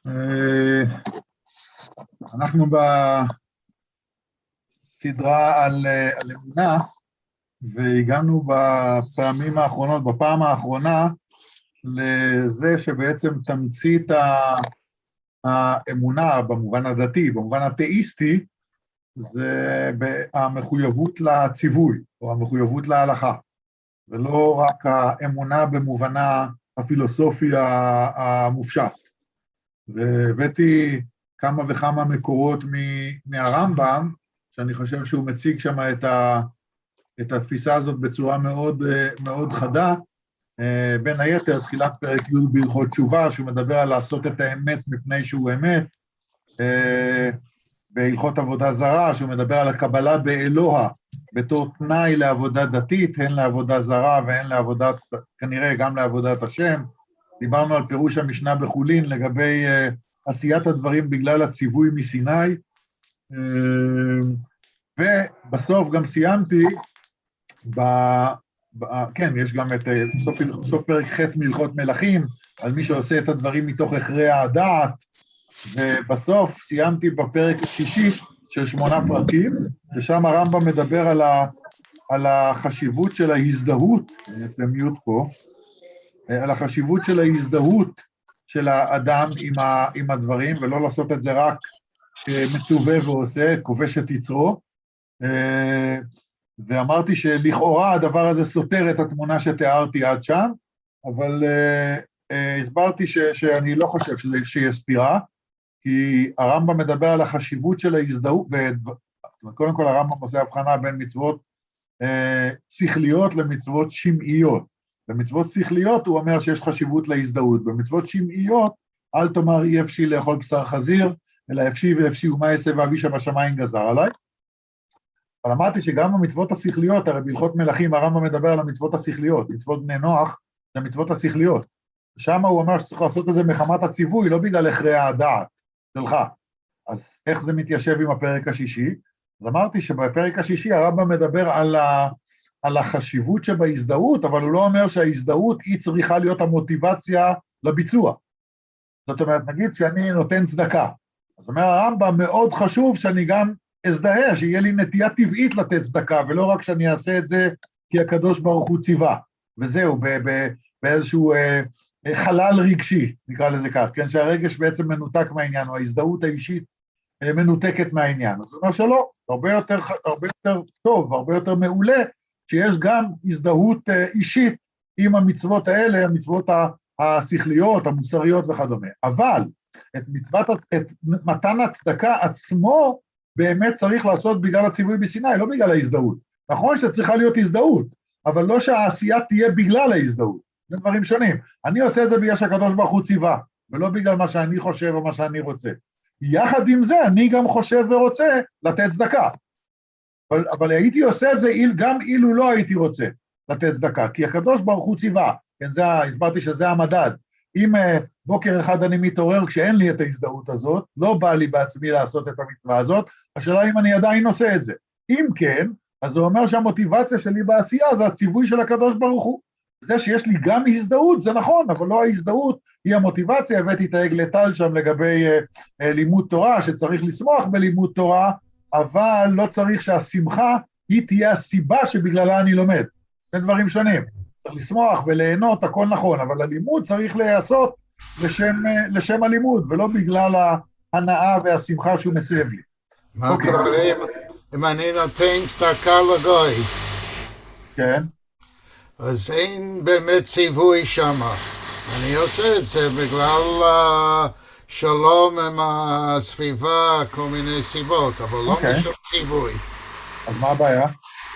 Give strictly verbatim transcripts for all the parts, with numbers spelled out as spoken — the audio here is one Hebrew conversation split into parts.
אה, אנחנו בסדרה על, אה, על אמונה, והגענו בפעמים האחרונות, בפעם האחרונה, לזה שבעצם תמצית ה- האמונה במובן הדתי, במובן התאיסטי, זה המחויבות לציווי, או המחויבות להלכה, ולא רק האמונה במובנה הפילוסופי המופשט. והבאתי כמה וכמה מקורות מהרמב"ם, שאני חושב שהוא מציג שם את, ה, את התפיסה הזאת בצורה מאוד, מאוד חדה, בין היתר, תחילת פרק י' בהלכות תשובה, שהוא מדבר על לעשות את האמת מפני שהוא אמת, בהלכות עבודה זרה, שהוא מדבר על הקבלה באלוה, בתור תנאי לעבודה דתית, הן לעבודה זרה והן לעבודת, כנראה גם לעבודת השם. דיברנו על פירוש המשנה בחולין לגבי uh, עשיית הדברים בגלל הציווי מסיני, uh, ובסוף גם סיימתי, ב, ב, כן, יש גם את uh, סוף, סוף פרק ח' מהלכות מלכים, על מי שעושה את הדברים מתוך הכרח הדעת, ובסוף סיימתי בפרק השישי של שמונה פרקים, ושם הרמב"ם מדבר על, ה, על החשיבות של ההזדהות, אני אעשה מיוט פה, על החשיבות של ההזדהות של האדם עם, ה, עם הדברים, ולא לעשות את זה רק מצווה ועושה, כובש את יצרו, ואמרתי שלכאורה הדבר הזה סותר את התמונה שתיארתי עד שם, אבל הסברתי ש, שאני לא חושב שזה, שיש סתירה, כי הרמב"ם מדבר על החשיבות של ההזדהות, וקודם כל הרמב"ם עושה הבחנה בין מצוות אה, שכליות למצוות שמעיות. במצוות שכליות הוא אומר שיש חשיבות להזדהות, במצוות שמעיות אל תאמר אי אפשי לאכול בשר חזיר, אלא אפשי ואפשי ומה יעשה ואבישע בשמיים גזר עליי. אבל אמרתי שגם במצוות השכליות, הרי בהלכות מלכים הרמב"ם מדבר על המצוות השכליות, מצוות בני נוח זה המצוות השכליות. שם הוא אומר שצריך לעשות את זה מחמת הציווי, לא בגלל הכרח הדעת שלך. אז איך זה מתיישב עם הפרק השישי? אז אמרתי שבפרק השישי הרמב"ם מדבר על, ה, על החשיבות שבהזדהות, אבל הוא לא אומר שההזדהות היא צריכה להיות המוטיבציה לביצוע. זאת אומרת, נגיד שאני נותן צדקה, אז אומר הרמב"ם מאוד חשוב שאני גם אזדהה, שיהיה לי נטייה טבעית לתת צדקה, ולא רק שאני אעשה את זה כי הקדוש ברוך הוא ציווה. וזהו, ב, ב, באיזשהו אה, חלל רגשי, נקרא לזה כך, כן, שהרגש בעצם מנותק מהעניין, או ההזדהות האישית אה, מנותקת מהעניין. אז הוא אומר שלא, הרבה יותר, הרבה יותר טוב, הרבה יותר מעולה, שיש גם הזדהות אה, אישית עם המצוות האלה, המצוות השכליות, המוסריות וכדומה. אבל את מצוות, את מתן הצדקה עצמו, באמת צריך לעשות בגלל הציווי בסיני, לא בגלל ההזדהות. נכון שצריכה להיות הזדהות, אבל לא שהעשייה תהיה בגלל ההזדהות. זה דברים שונים. אני עושה את זה בגלל שהקדוש ברוך הוא ציווה, ולא בגלל מה שאני חושב או מה שאני רוצה. יחד עם זה, אני גם חושב ורוצה לתת צדקה. אבל, אבל הייתי עושה את זה גם אילו לא הייתי רוצה לתת צדקה, כי הקדוש ברוך הוא ציווה. כן, זה, הסברתי שזה המדד. אם בוקר אחד אני מתעורר כשאין לי את ההזדהות הזאת, לא בא לי בעצמי לעשות את המצווה הזאת, השאלה אם אני עדיין עושה את זה. אם כן, אז הוא אומר שהמוטיבציה שלי בעשייה זה הציווי של הקדוש ברוך הוא. זה שיש לי גם הזדהות, זה נכון, אבל לא ההזדהות היא המוטיבציה. הבאתי את העגל טל שם לגבי uh, לימוד תורה, שצריך לשמוח בלימוד תורה, אבל לא צריך שהשמחה היא תהיה הסיבה שבגללה אני לומד. זה דברים שונים. צריך לשמוח וליהנות, הכל נכון, אבל הלימוד צריך להיעשות לשם, לשם הלימוד, ולא בגלל ההנאה והשמחה שהוא מסב לי. מה קורה אם אני נותן צדקה לגוי? כן. אז אין באמת ציווי שם. אני עושה את זה בגלל uh, שלום עם הסביבה, כל מיני סיבות, אבל לא okay. משום ציווי. אז מה הבעיה?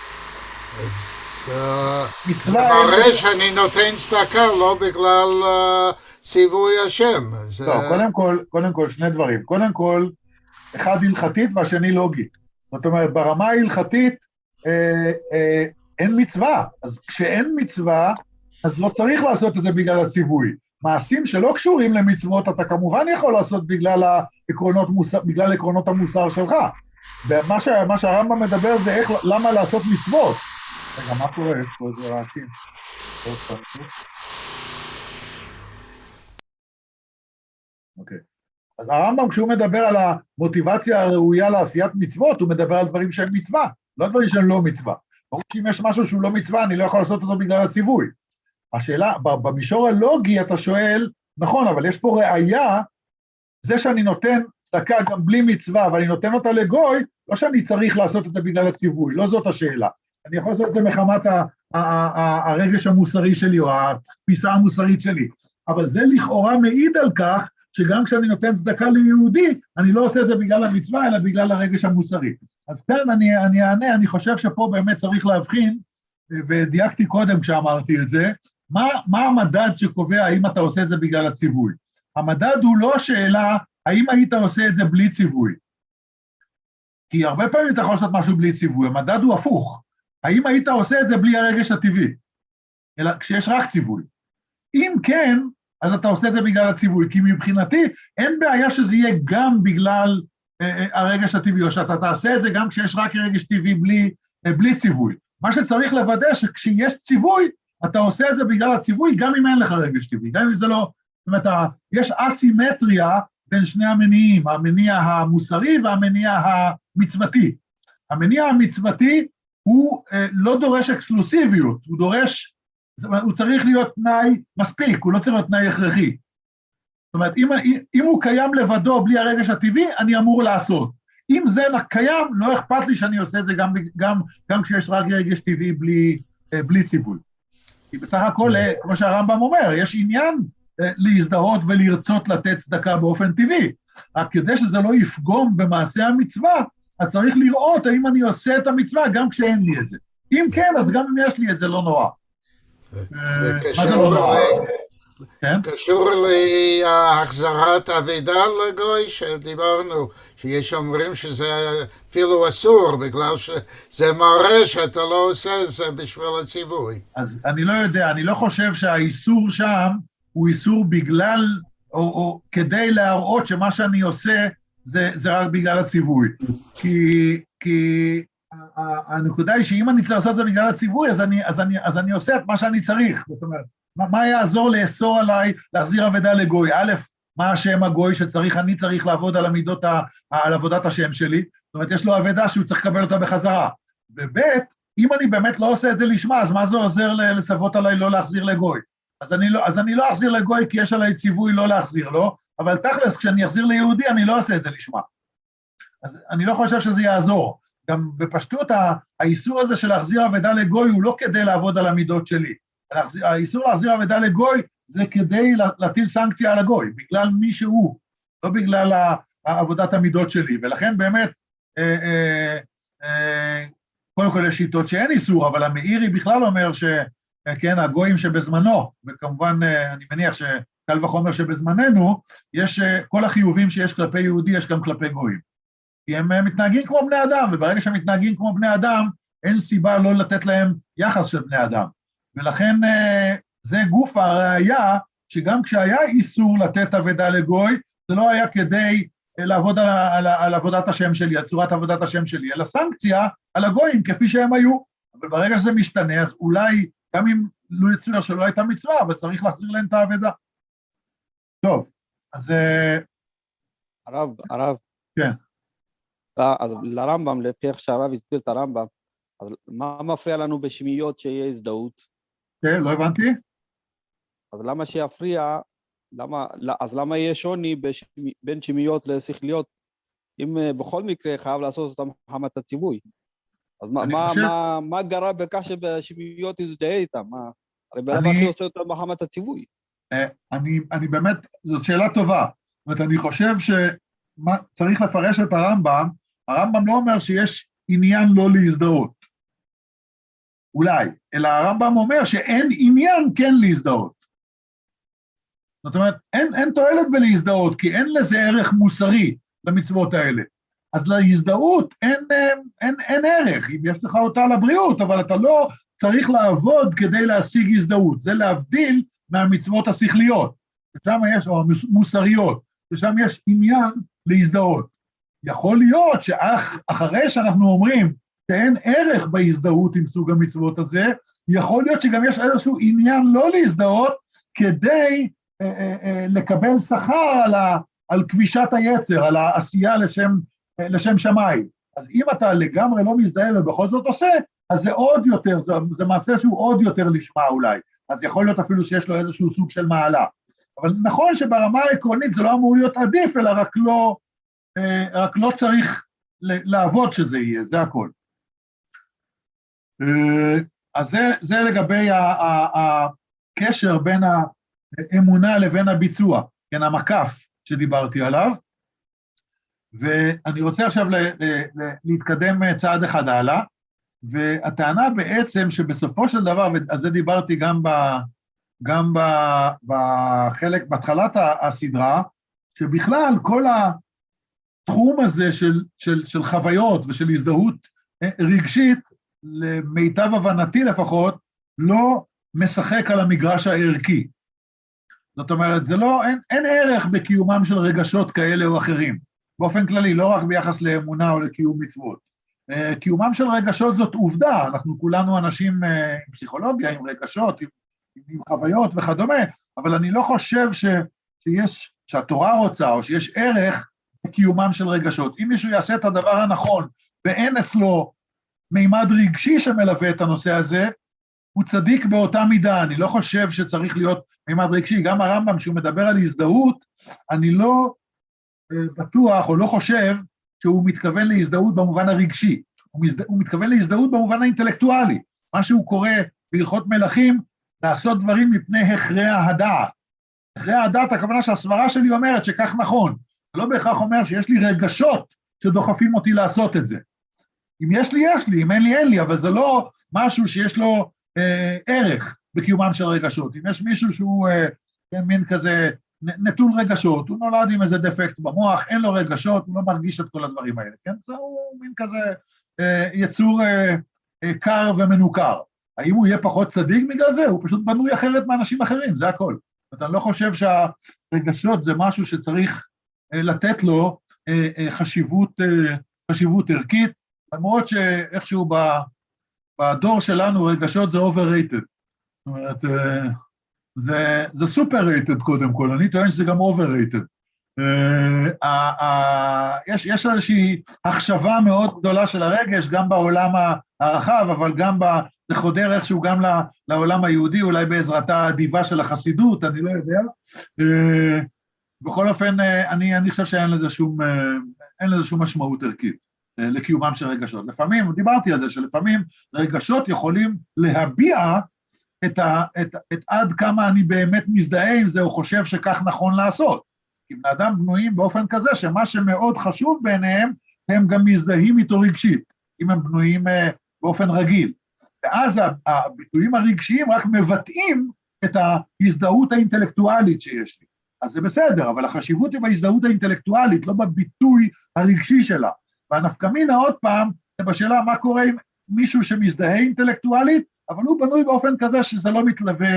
אז uh, זה מראה שאני נותן צדקה לא בגלל uh, ציווי השם. זה... לא, קודם כל, קודם כל שני דברים. קודם כל, אחד הלכתית והשני לוגית. זאת אומרת, ברמה ההלכתית, אה, אה, אין מצווה, אז כשאין מצווה, אז לא צריך לעשות את זה בגלל הציווי. מעשים שלא קשורים למצוות, אתה כמובן יכול לעשות בגלל העקרונות מוסר, בגלל עקרונות המוסר שלך. ומה ש, מה שהרמב"ם מדבר זה איך, למה לעשות מצוות. רגע, מה קורה? יש פה איזה רעשים. אוקיי. אז הרמב"ם, כשהוא מדבר על המוטיבציה הראויה לעשיית מצוות, הוא מדבר על דברים שהם מצווה, לא דברים שהם לא מצווה. ברור שאם יש משהו שהוא לא מצווה, אני לא יכול לעשות אותו בגלל הציווי. השאלה, במישור הלוגי אתה שואל, נכון, אבל יש פה ראייה, זה שאני נותן צדקה גם בלי מצווה, ואני נותן אותה לגוי, לא שאני צריך לעשות את זה בגלל הציווי, לא זאת השאלה. אני יכול לעשות את זה מחמת הרגש המוסרי שלי, או התפיסה המוסרית שלי. אבל זה לכאורה מעיד על כך, שגם כשאני נותן צדקה ליהודי, אני לא עושה את זה בגלל המצווה, אלא בגלל הרגש המוסרי. אז כאן אני, אני אענה, אני חושב שפה באמת צריך להבחין, ודייקתי קודם כשאמרתי את זה, מה, מה המדד שקובע האם אתה עושה את זה בגלל הציווי? המדד הוא לא השאלה, האם היית עושה את זה בלי ציווי? כי הרבה פעמים אתה יכול לעשות משהו בלי ציווי, המדד הוא הפוך. האם היית עושה את זה בלי הרגש הטבעי? אלא כשיש רק ציווי. אם כן, אז אתה עושה את זה בגלל הציווי, כי מבחינתי אין בעיה שזה יהיה גם בגלל אה, הרגש הטבעי, או שאתה תעשה את זה גם כשיש רק רגש טבעי בלי, אה, בלי ציווי. מה שצריך לוודא שכשיש ציווי, אתה עושה את זה בגלל הציווי, גם אם אין לך רגש טבעי, גם אם זה לא, זאת אומרת, יש אסימטריה בין שני המניעים, המניע המוסרי והמניע המצוותי. המניע המצוותי הוא אה, לא דורש אקסקלוסיביות, הוא דורש, הוא צריך להיות תנאי מספיק, הוא לא צריך להיות תנאי הכרחי. זאת אומרת, אם, אם הוא קיים לבדו בלי הרגש הטבעי, אני אמור לעשות. אם זה קיים, לא אכפת לי שאני עושה את זה גם, גם, גם כשיש רק רגש טבעי בלי, בלי ציווי. כי בסך הכל, כמו שהרמב"ם אומר, יש עניין להזדהות ולרצות לתת צדקה באופן טבעי. רק כדי שזה לא יפגום במעשה המצווה, אז צריך לראות האם אני עושה את המצווה גם כשאין לי את זה. אם כן, אז גם אם יש לי את זה לא נורא. זה קשור להחזרת אבידה לגוי, שדיברנו, שיש אומרים שזה אפילו אסור, בגלל שזה מראה שאתה לא עושה את זה בשביל הציווי. אז אני לא יודע, אני לא חושב שהאיסור שם הוא איסור בגלל, או, או כדי להראות שמה שאני עושה זה, זה רק בגלל הציווי. כי, כי הנקודה היא שאם אני צריך לעשות את זה בגלל הציווי, אז אני, אז אני, אז אני עושה את מה שאני צריך. זאת אומרת, מה, מה יעזור לאסור עליי להחזיר אבדה לגוי? א', מה השם הגוי שצריך, אני צריך לעבוד על המידות, על עבודת השם שלי, זאת אומרת, יש לו אבדה שהוא צריך לקבל אותה בחזרה. וב', אם אני באמת לא עושה את זה לשמה, אז מה זה עוזר לצוות עליי לא להחזיר לגוי? אז אני לא, אז אני לא אחזיר לגוי כי יש עליי ציווי לא להחזיר לו, אבל תכלס, כשאני אחזיר ליהודי, אני לא אעשה את זה לשמה. אז אני לא חושב שזה יעזור. גם בפשטות, האיסור הזה של להחזיר אבדה לגוי הוא לא כדי לעבוד על המידות שלי. האיסור להחזיר אבדה לגוי זה כדי להטיל סנקציה על הגוי, בגלל מי שהוא, לא בגלל עבודת המידות שלי. ולכן באמת, אה, אה, אה, קודם כל יש שיטות שאין איסור, אבל המאירי בכלל אומר ש... כן, הגויים שבזמנו, וכמובן אני מניח שקל וחומר שבזמננו, יש כל החיובים שיש כלפי יהודי, יש גם כלפי גויים. כי הם מתנהגים כמו בני אדם, וברגע שהם מתנהגים כמו בני אדם, אין סיבה לא לתת להם יחס של בני אדם. ולכן זה גוף הראייה, שגם כשהיה איסור לתת אבדה לגוי, זה לא היה כדי לעבוד על, על, על עבודת השם שלי, על צורת עבודת השם שלי, אלא סנקציה על הגויים כפי שהם היו. אבל ברגע שזה משתנה, אז אולי גם אם לא יצויר שלא הייתה מצווה, אבל צריך להחזיר להם את האבדה. טוב, אז... הרב, הרב. כן. אז לרמב"ם, לפי איך שהרב הסביר את הרמב"ם, אז מה מפריע לנו בשמיות שיהיה הזדהות? כן, לא הבנתי. אז למה שיפריע, למה, אז למה יהיה שוני בשמי, בין שמיות לשכליות, אם בכל מקרה חייב לעשות אותם מחמת הציווי? אז מה, מה, חושב... מה, מה גרה בכך שבשמיות יזדהה איתם? מה? הרי בלמה אני עושה אותם מחמת הציווי? אני, אני באמת, זאת שאלה טובה. זאת אומרת, אני חושב שצריך לפרש את הרמב"ם, הרמב"ם לא אומר שיש עניין לא להזדהות. אולי, אלא הרמב"ם אומר שאין עניין כן להזדהות. זאת אומרת, אין, אין תועלת בלהזדהות, כי אין לזה ערך מוסרי למצוות האלה. אז להזדהות אין, אין, אין ערך, אם יש לך אותה לבריאות, אבל אתה לא צריך לעבוד כדי להשיג הזדהות, זה להבדיל מהמצוות השכליות, ששם יש, או המוסריות, ששם יש עניין להזדהות. יכול להיות שאחרי שאנחנו אומרים שאין ערך בהזדהות עם סוג המצוות הזה, יכול להיות שגם יש איזשהו עניין לא להזדהות, כדי אה, אה, אה, לקבל שכר על, ה, על כבישת היצר, על העשייה לשם, לשם שמיים. אז אם אתה לגמרי לא מזדהה ובכל זאת עושה, אז זה עוד יותר, זה, זה מעשה שהוא עוד יותר לשמה אולי. אז יכול להיות אפילו שיש לו איזשהו סוג של מעלה. אבל נכון שברמה העקרונית זה לא אמור להיות עדיף, אלא רק לא, רק לא צריך לעבוד שזה יהיה, זה הכל. אז זה, זה לגבי הקשר בין האמונה לבין הביצוע, כן, המקף שדיברתי עליו, ואני רוצה עכשיו להתקדם צעד אחד הלאה, והטענה בעצם שבסופו של דבר, ועל זה דיברתי גם, ב, גם ב, בחלק, בהתחלת הסדרה, שבכלל כל התחום הזה של, של, של חוויות ושל הזדהות רגשית, למיטב הבנתי לפחות, לא משחק על המגרש הערכי. זאת אומרת, זה לא, אין, אין ערך בקיומם של רגשות כאלה או אחרים, באופן כללי, לא רק ביחס לאמונה או לקיום מצוות. קיומם של רגשות זאת עובדה, אנחנו כולנו אנשים עם פסיכולוגיה, עם רגשות, עם, עם חוויות וכדומה, אבל אני לא חושב ש, שיש, שהתורה רוצה או שיש ערך בקיומם של רגשות. אם מישהו יעשה את הדבר הנכון ואין אצלו מימד רגשי שמלווה את הנושא הזה, הוא צדיק באותה מידה, אני לא חושב שצריך להיות מימד רגשי, גם הרמב"ם שהוא מדבר על הזדהות, אני לא בטוח או לא חושב שהוא מתכוון להזדהות במובן הרגשי, הוא, מזד... הוא מתכוון להזדהות במובן האינטלקטואלי, מה שהוא קורא בהלכות מלכים, לעשות דברים מפני הכרע הדעת. הכרע הדעת, הכוונה שהסברה שלי אומרת שכך נכון, זה לא בהכרח אומר שיש לי רגשות שדוחפים אותי לעשות את זה. אם יש לי, יש לי, אם אין לי, אין לי, אבל זה לא משהו שיש לו אה, ערך בקיומם של רגשות. אם יש מישהו שהוא אה, מין כזה נטול רגשות, הוא נולד עם איזה דפקט במוח, אין לו רגשות, הוא לא מרגיש את כל הדברים האלה, כן? זה הוא מין כזה אה, יצור אה, אה, קר ומנוכר. האם הוא יהיה פחות צדיק בגלל זה? הוא פשוט בנוי אחרת מאנשים אחרים, זה הכל. זאת אומרת, אני לא חושב שהרגשות זה משהו שצריך אה, לתת לו אה, אה, חשיבות, אה, חשיבות ערכית, למרות שאיכשהו בדור שלנו רגשות זה overrated. זאת אומרת, זה, זה super-rated קודם כל, אני טוען שזה גם overrated. יש, יש איזושהי החשבה מאוד גדולה של הרגש, גם בעולם הרחב, אבל גם, ב, זה חודר איכשהו גם לעולם היהודי, אולי בעזרתה האדיבה של החסידות, אני לא יודע. בכל אופן, אני, אני חושב שאין לזה שום, אין לזה שום משמעות ערכית. לקיומם של רגשות. לפעמים, דיברתי על זה, שלפעמים רגשות יכולים להביע את, ה, את, את עד כמה אני באמת מזדהה עם זה, או חושב שכך נכון לעשות. כי בני אדם בנויים באופן כזה, שמה שמאוד חשוב בעיניהם, הם גם מזדהים איתו רגשית, אם הם בנויים באופן רגיל. ואז הביטויים הרגשיים רק מבטאים את ההזדהות האינטלקטואלית שיש לי. אז זה בסדר, אבל החשיבות היא בהזדהות האינטלקטואלית, לא בביטוי הרגשי שלה. והנפקמינה עוד פעם, זה בשאלה מה קורה עם מישהו שמזדהה אינטלקטואלית, אבל הוא בנוי באופן כזה שזה לא מתלווה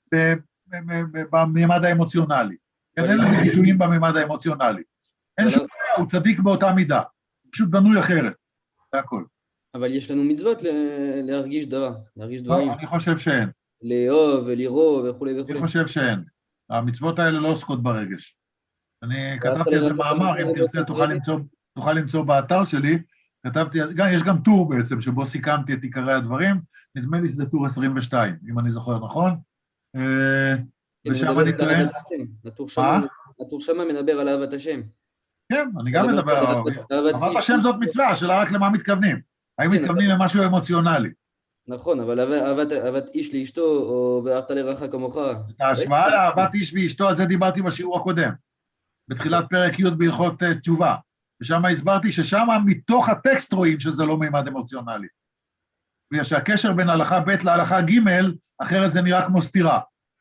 בממד האמוציונלי. אין לו ביטויים בממד האמוציונלי. אין שום בעיה, הוא צדיק באותה מידה. הוא פשוט בנוי אחרת. זה הכל. אבל יש לנו מצוות להרגיש דבר, להרגיש דברים. לא, אני חושב שאין. לאהוב ולראות וכולי וכולי. אני חושב שאין. המצוות האלה לא עוסקות ברגש. אני כתבתי איזה מאמר, אם תרצה תוכל למצוא... תוכל למצוא באתר שלי, כתבתי, גם, יש גם טור בעצם, שבו סיכמתי את עיקרי הדברים, נדמה לי שזה טור עשרים ושתיים, אם אני זוכר נכון, ושם אני טוען... הטור שמה מדבר על אהבת השם. כן, אני גם מדבר על אהבת השם, זאת מצווה, השאלה רק למה מתכוונים, האם מתכוונים למשהו אמוציונלי. נכון, אבל אהבת איש לאשתו, או ואהבת לרעך כמוך. את ההשוואה לאהבת איש ואשתו, על זה דיברתי בשיעור הקודם, בתחילת פרק י' בהלכות תשובה. ושם הסברתי ששם מתוך הטקסט רואים שזה לא מימד אמוציונלי. בגלל שהקשר בין הלכה ב' להלכה ג', אחרת זה נראה כמו סתירה.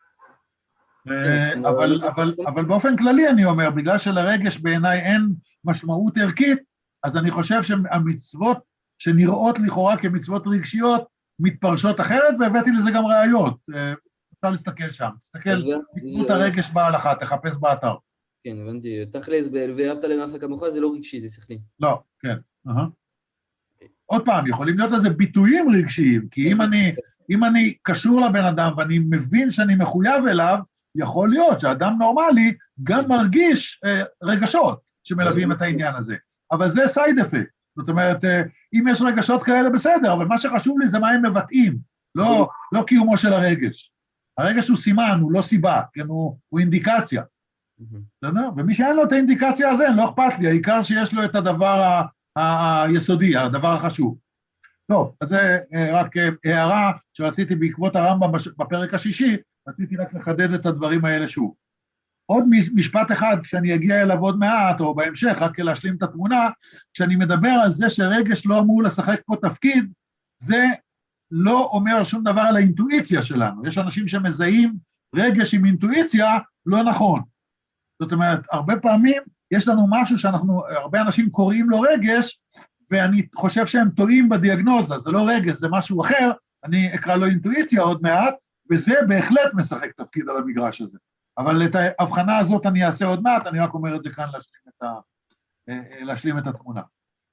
אבל, אבל, אבל באופן כללי אני אומר, בגלל שלרגש בעיניי אין משמעות ערכית, אז אני חושב שהמצוות שנראות לכאורה כמצוות רגשיות, מתפרשות אחרת, והבאתי לזה גם ראיות. אפשר להסתכל שם, תסתכל, תקראו את הרגש בהלכה, תחפש באתר. כן, הבנתי. תכלס, ואהבת לרעך כמוך זה לא רגשי, זה שכלי. לא, כן. עוד פעם, יכולים להיות לזה ביטויים רגשיים, כי אם אני, אם אני קשור לבן אדם ואני מבין שאני מחויב אליו, יכול להיות שאדם נורמלי גם מרגיש אה, רגשות שמלווים את העניין הזה, אבל זה סייד אפקט, זאת אומרת, אה, אם יש רגשות כאלה בסדר, אבל מה שחשוב לי זה מה הם מבטאים, לא, לא קיומו של הרגש. הרגש הוא סימן, הוא לא סיבה, כן, הוא, הוא אינדיקציה. ומי שאין לו את האינדיקציה הזה, לא אכפת לי, העיקר שיש לו את הדבר ה- היסודי, הדבר החשוב. טוב, אז זה רק הערה שרציתי בעקבות הרמב"ם בפרק השישי, רציתי רק לחדד את הדברים האלה שוב. עוד משפט אחד שאני אגיע אליו עוד מעט, או בהמשך, רק להשלים את התמונה, כשאני מדבר על זה שרגש לא אמור לשחק פה תפקיד, זה לא אומר שום דבר על האינטואיציה שלנו. יש אנשים שמזהים רגש עם אינטואיציה, לא נכון. זאת אומרת, הרבה פעמים יש לנו משהו שאנחנו, הרבה אנשים קוראים לו רגש, ואני חושב שהם טועים בדיאגנוזה, זה לא רגש, זה משהו אחר, אני אקרא לו אינטואיציה עוד מעט, וזה בהחלט משחק תפקיד על המגרש הזה. אבל את ההבחנה הזאת אני אעשה עוד מעט, אני רק אומר את זה כאן להשלים את, ה, להשלים את התמונה.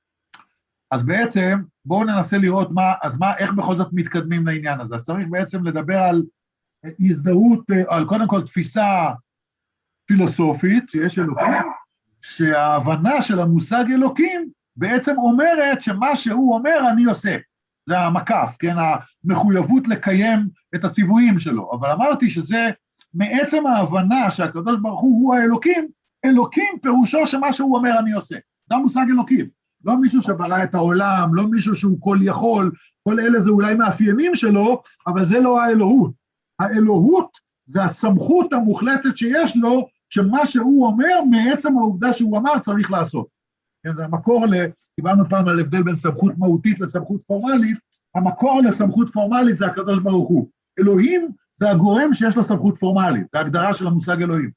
אז בעצם, בואו ננסה לראות מה, אז מה, איך בכל זאת מתקדמים לעניין הזה. אז צריך בעצם לדבר על הזדהות, על קודם כל תפיסה פילוסופית, שיש אלוקים, שההבנה של המושג אלוקים בעצם אומרת שמה שהוא אומר אני עושה. זה המקף, כן, המחויבות לקיים את הציוויים שלו. אבל אמרתי שזה מעצם ההבנה שהקדוש ברוך הוא הוא האלוקים, אלוקים פירושו שמה שהוא אומר אני עושה. זה המושג אלוקים. לא מישהו שברא את העולם, לא מישהו שהוא כל יכול, כל אלה זה אולי מאפיינים שלו, אבל זה לא האלוהות. האלוהות זה הסמכות המוחלטת שיש לו, שמה שהוא אומר, מעצם העובדה שהוא אמר, צריך לעשות. זה המקור, דיברנו פעם על הבדל בין סמכות מהותית לסמכות פורמלית, המקור לסמכות פורמלית זה הקדוש ברוך הוא. אלוהים זה הגורם שיש לו סמכות פורמלית, זה ההגדרה של המושג אלוהים.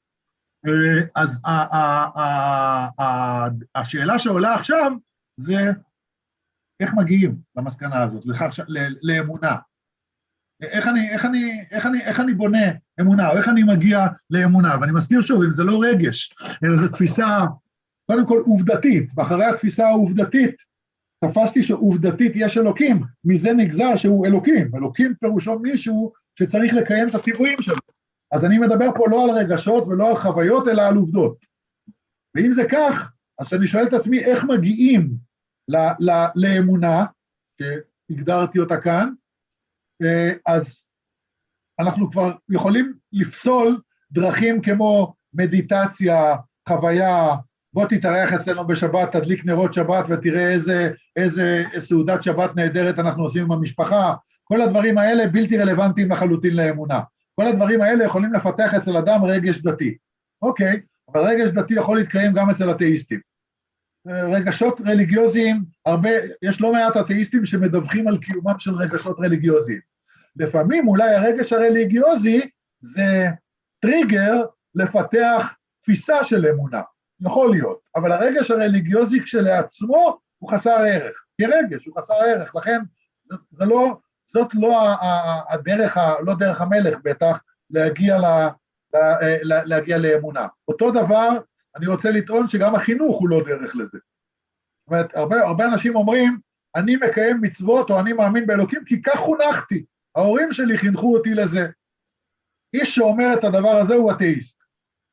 אז השאלה שעולה עכשיו, זה איך מגיעים למסקנה הזאת, לאמונה. איך אני, איך אני, איך אני, איך אני בונה אמונה, או איך אני מגיע לאמונה, ואני מזכיר שוב, אם זה לא רגש, אלא זו תפיסה, קודם כל עובדתית, ואחרי התפיסה העובדתית, תפסתי שעובדתית יש אלוקים, מזה נגזר שהוא אלוקים, אלוקים פירושו מישהו שצריך לקיים את הציוויים שלו. אז אני מדבר פה לא על רגשות ולא על חוויות, אלא על עובדות. ואם זה כך, אז שאני שואל את עצמי, איך מגיעים ל- ל- לאמונה, שהגדרתי אותה כאן, אז אנחנו כבר יכולים לפסול דרכים כמו מדיטציה, חוויה, בוא תתארח אצלנו בשבת, תדליק נרות שבת ותראה איזה, איזה סעודת שבת נהדרת אנחנו עושים עם המשפחה, כל הדברים האלה בלתי רלוונטיים לחלוטין לאמונה. כל הדברים האלה יכולים לפתח אצל אדם רגש דתי. אוקיי, אבל רגש דתי יכול להתקיים גם אצל אתאיסטים. רגשות רליגיוזיים, הרבה, יש לא מעט אתאיסטים שמדווחים על קיומם של רגשות רליגיוזיים. לפעמים אולי הרגש הרליגיוזי זה טריגר לפתח תפיסה של אמונה. יכול להיות, אבל הרגש הרליגיוזי כשלעצמו הוא חסר ערך. כרגש הוא חסר ערך, לכן זה, זה לא, זאת לא הדרך, לא דרך המלך בטח, להגיע, לה, לה, להגיע לאמונה. אותו דבר, אני רוצה לטעון שגם החינוך הוא לא דרך לזה. זאת אומרת, הרבה, הרבה אנשים אומרים, אני מקיים מצוות או אני מאמין באלוקים, כי כך חונכתי. ההורים שלי חינכו אותי לזה. איש שאומר את הדבר הזה הוא אתאיסט.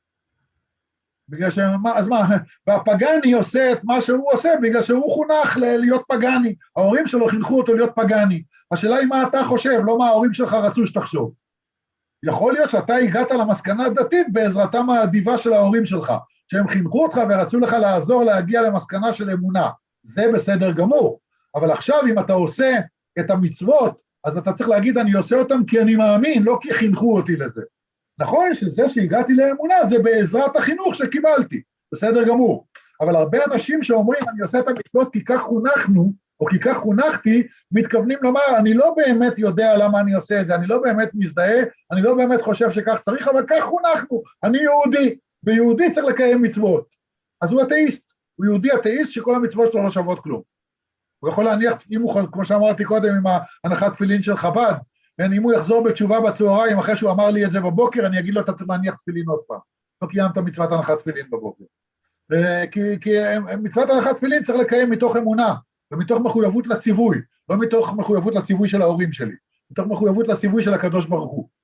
בגלל ש... אז מה, והפגני עושה את מה שהוא עושה, בגלל שהוא חונך להיות פגני. ההורים שלו חינכו אותו להיות פגני. השאלה היא מה אתה חושב, לא מה ההורים שלך רצו שתחשוב. יכול להיות שאתה הגעת למסקנה דתית בעזרתם האדיבה של ההורים שלך, שהם חינכו אותך ורצו לך לעזור להגיע למסקנה של אמונה. זה בסדר גמור. אבל עכשיו אם אתה עושה את המצוות, אז אתה צריך להגיד אני עושה אותם כי אני מאמין, לא כי חינכו אותי לזה. נכון שזה שהגעתי לאמונה זה בעזרת החינוך שקיבלתי, בסדר גמור. אבל הרבה אנשים שאומרים אני עושה את המצוות כי כך חונכנו, או כי כך חונכתי, מתכוונים לומר, אני לא באמת יודע למה אני עושה את זה, אני לא באמת מזדהה, אני לא באמת חושב שכך צריך, אבל כך חונכנו, אני יהודי, ויהודי צריך לקיים מצוות. אז הוא אתאיסט, הוא יהודי אתאיסט שכל המצוות שלו לא שוות כלום. הוא יכול להניח, אם הוא, כמו שאמרתי קודם, עם ההנחת תפילין של חב"ד, אם הוא יחזור בתשובה בצהריים, אחרי שהוא אמר לי את זה בבוקר, אני אגיד לו, אתה צריך להניח תפילין עוד פעם. לא קיימת מצוות הנחת תפילין בבוקר. כי, כי מצוות הנחת תפילין צריך לקיים מתוך אמונה, ומתוך מחויבות לציווי, לא מתוך מחויבות לציווי של ההורים שלי, מתוך מחויבות לציווי של הקדוש ברוך הוא.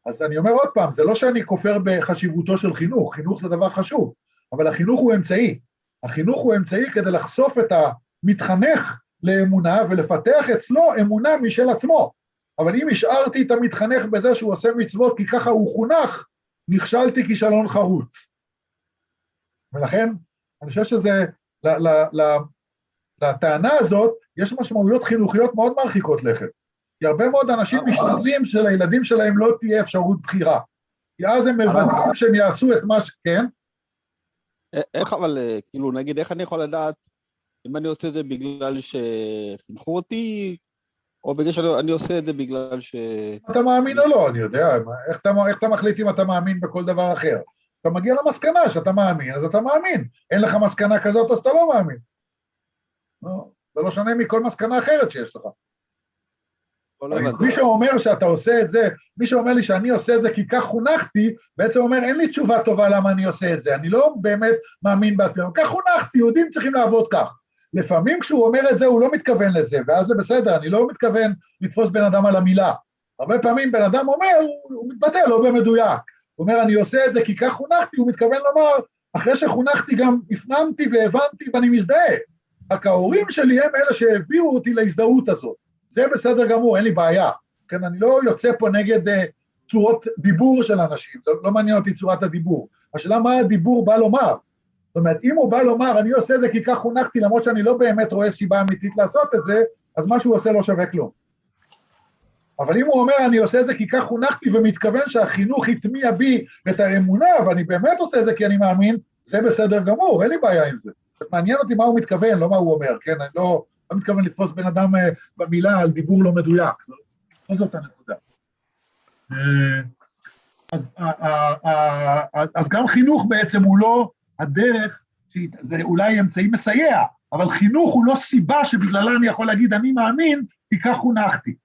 אז אני אומר עוד פעם, זה לא שאני כופר בחשיבותו של חינוך, חינוך זה דבר חשוב, אבל החינוך הוא אמצעי. החינוך הוא אמצעי כדי לחשוף את המתחנך לאמונה ולפתח אצלו אמונה משל עצמו. אבל אם השארתי את המתחנך בזה שהוא עושה מצוות כי ככה הוא חונך, נכשלתי כישלון חרוץ. ולכן אני חושב שזה, ל- ל- ל- לטענה הזאת יש משמעויות חינוכיות מאוד מרחיקות לכת. כי הרבה מאוד אנשים משתדלים שלילדים שלהם לא תהיה אפשרות בחירה. כי אז הם מוודאים שהם יעשו את מה ש... כן? איך אבל, כאילו, נגיד, איך אני יכול לדעת אם אני עושה את זה בגלל שחינכו אותי, או בגלל שאני עושה את זה בגלל ש... אתה מאמין או לא, אני יודע, איך אתה, איך אתה מחליט אם אתה מאמין בכל דבר אחר? אתה מגיע למסקנה שאתה מאמין, אז אתה מאמין. אין לך מסקנה כזאת, אז אתה לא מאמין. לא, זה לא שונה מכל מסקנה אחרת שיש לך. מי שאומר שאתה עושה את זה, מי שאומר לי שאני עושה את זה כי כך חונכתי, בעצם אומר, אין לי תשובה טובה למה אני עושה את זה, אני לא באמת מאמין בעצמי, כך חונכתי, יהודים צריכים לעבוד כך. לפעמים כשהוא אומר את זה, הוא לא מתכוון לזה, ואז זה בסדר, אני לא מתכוון לתפוס בן אדם על המילה. הרבה פעמים בן אדם אומר, הוא, הוא מתבטא לא במדויק. הוא אומר, אני עושה את זה כי כך חונכתי, הוא מתכוון לומר, אחרי שחונכתי גם הפנמתי והבנתי ואני מזדהה. רק ההורים שלי הם אלה שהביאו אותי להזדהות הזאת. זה בסדר גמור, אין לי בעיה. כן, אני לא יוצא פה נגד uh, צורות דיבור של אנשים, לא, לא מעניין אותי צורת הדיבור. השאלה מה הדיבור בא לומר. זאת אומרת, אם הוא בא לומר, אני עושה את זה כי כך חונכתי, למרות שאני לא באמת רואה סיבה אמיתית לעשות את זה, אז מה שהוא עושה לא שווה כלום. אבל אם הוא אומר, אני עושה את זה כי כך חונכתי, ומתכוון שהחינוך יטמיע בי את האמונה, ואני באמת עושה את זה כי אני מאמין, זה בסדר גמור, אין לי בעיה עם זה. מעניין אותי מה הוא מתכוון, לא מה הוא אומר, כן? אני לא, לא מתכוון לתפוס בן אדם במילה על דיבור לא מדויק. לא זאת הנקודה. אז, אז גם חינוך בעצם הוא לא הדרך, זה אולי אמצעי מסייע, אבל חינוך הוא לא סיבה שבגללה אני יכול להגיד, אני מאמין, כי כך חונכתי.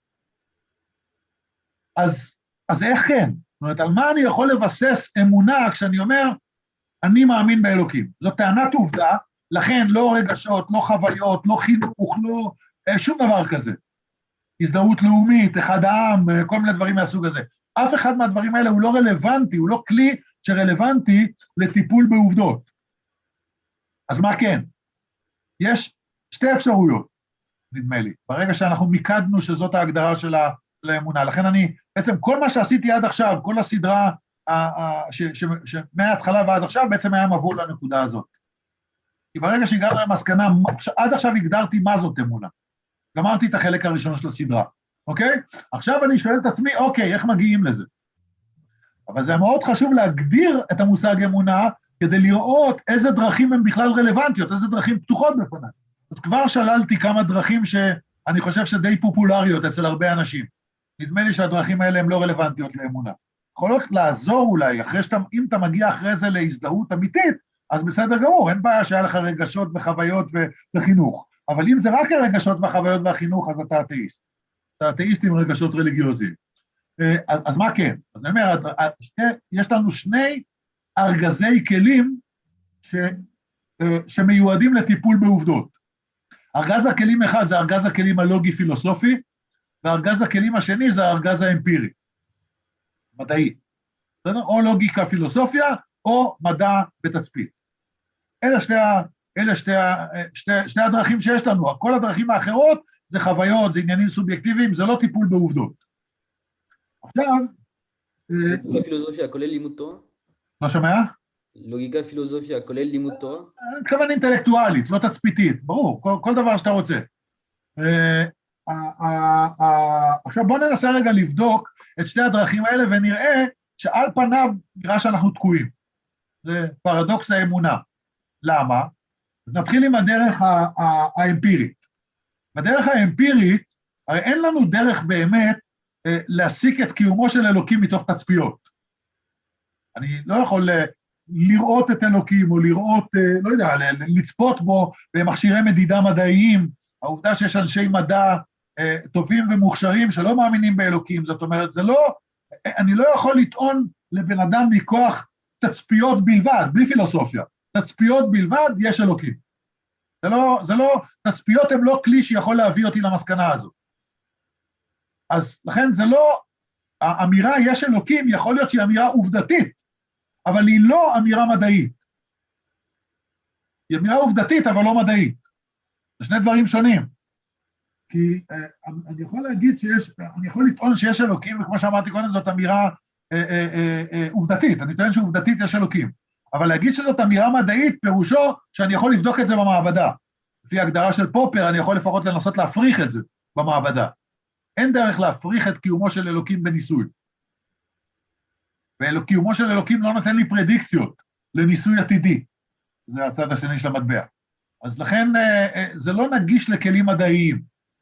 אז, אז איך כן? זאת אומרת, על מה אני יכול לבסס אמונה כשאני אומר, אני מאמין באלוקים? זו טענת עובדה, לכן לא רגשות, לא חוויות, לא חינוך, לא שום דבר כזה. הזדהות לאומית, אחד העם, כל מיני דברים מהסוג הזה. אף אחד מהדברים האלה הוא לא רלוונטי, הוא לא כלי שרלוונטי לטיפול בעובדות. אז מה כן? יש שתי אפשרויות, נדמה לי, ברגע שאנחנו מיקדנו שזאת ההגדרה של האמונה. לכן אני, בעצם כל מה שעשיתי עד עכשיו, כל הסדרה, שמההתחלה ועד עכשיו, בעצם היה מבוא לנקודה הזאת. כי ברגע שהגענו למסקנה, עד עכשיו הגדרתי מה זאת אמונה. גמרתי את החלק הראשון של הסדרה, אוקיי? עכשיו אני שואל את עצמי, אוקיי, איך מגיעים לזה? אבל זה מאוד חשוב להגדיר את המושג אמונה, כדי לראות איזה דרכים הן בכלל רלוונטיות, איזה דרכים פתוחות בפניי. אז כבר שללתי כמה דרכים שאני חושב שדי פופולריות אצל הרבה אנשים. נדמה לי שהדרכים האלה הן לא רלוונטיות לאמונה. יכולות לעזור אולי, אחרי שאתה, אם אתה מגיע אחרי זה להזדהות אמיתית, אז בסדר גמור, אין בעיה שהיה לך רגשות וחוויות וחינוך. אבל אם זה רק הרגשות והחוויות והחינוך, אז אתה אתאיסט. אתה אתאיסט עם רגשות רליגיוזיים. אז, אז מה כן? אז אני אומר, יש לנו שני ארגזי כלים ש, שמיועדים לטיפול בעובדות. ארגז הכלים אחד זה ארגז הכלים הלוגי-פילוסופי, וארגז הכלים השני זה הארגז האמפירי, מדעי. או לוגיקה פילוסופיה, או מדע בתצפית. אלה שתי, אלה שתי, שתי, שתי הדרכים שיש לנו. כל הדרכים האחרות זה חוויות, זה עניינים סובייקטיביים, זה לא טיפול בעובדות. עכשיו... לוגיקה פילוסופיה כולל לימוד תורה? לא שומע? לוגיקה פילוסופיה כולל לימוד תורה? אני מתכוון אינטלקטואלית, לא תצפיתית, ברור, כל, כל דבר שאתה רוצה. עכשיו בואו ננסה רגע לבדוק את שתי הדרכים האלה ונראה שעל פניו נראה שאנחנו תקועים. זה פרדוקס האמונה. למה? אז נתחיל עם הדרך האמפירית. בדרך האמפירית, הרי אין לנו דרך באמת להסיק את קיומו של אלוקים מתוך תצפיות. אני לא יכול לראות את אלוקים, או לראות, לא יודע, לצפות בו במכשירי מדידה מדעיים, העובדה שיש אנשי מדע טובים ומוכשרים שלא מאמינים באלוקים, זאת אומרת, זה לא, אני לא יכול לטעון לבן אדם מכוח תצפיות בלבד, בלי פילוסופיה. תצפיות בלבד, יש אלוקים. זה לא, זה לא, תצפיות הן לא כלי שיכול להביא אותי למסקנה הזאת. אז לכן זה לא, האמירה יש אלוקים יכול להיות שהיא אמירה עובדתית, אבל היא לא אמירה מדעית. היא אמירה עובדתית, אבל לא מדעית. זה שני דברים שונים. כי אה, אני יכול להגיד שיש, אני יכול לטעון שיש אלוקים, וכמו שאמרתי קודם, זאת אמירה אה, אה, אה, אה, עובדתית. אני טוען שעובדתית יש אלוקים. אבל להגיד שזאת אמירה מדעית, פירושו שאני יכול לבדוק את זה במעבדה. לפי ההגדרה של פופר, אני יכול לפחות לנסות להפריך את זה במעבדה. אין דרך להפריך את קיומו של אלוקים בניסוי. וקיומו של אלוקים לא נותן לי פרדיקציות לניסוי עתידי. זה הצד השני של המטבע. אז לכן זה לא נגיש לכלים מדעיים.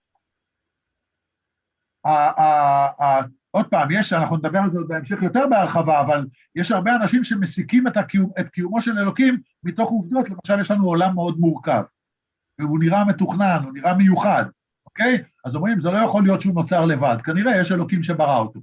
עוד פעם, יש, אנחנו נדבר על זה בהמשך יותר בהרחבה, אבל יש הרבה אנשים שמסיקים את, הקיום, את קיומו של אלוקים מתוך עובדות. למשל, יש לנו עולם מאוד מורכב, והוא נראה מתוכנן, הוא נראה מיוחד, אוקיי? אז אומרים, זה לא יכול להיות שהוא נוצר לבד, כנראה יש אלוקים שברא אותו.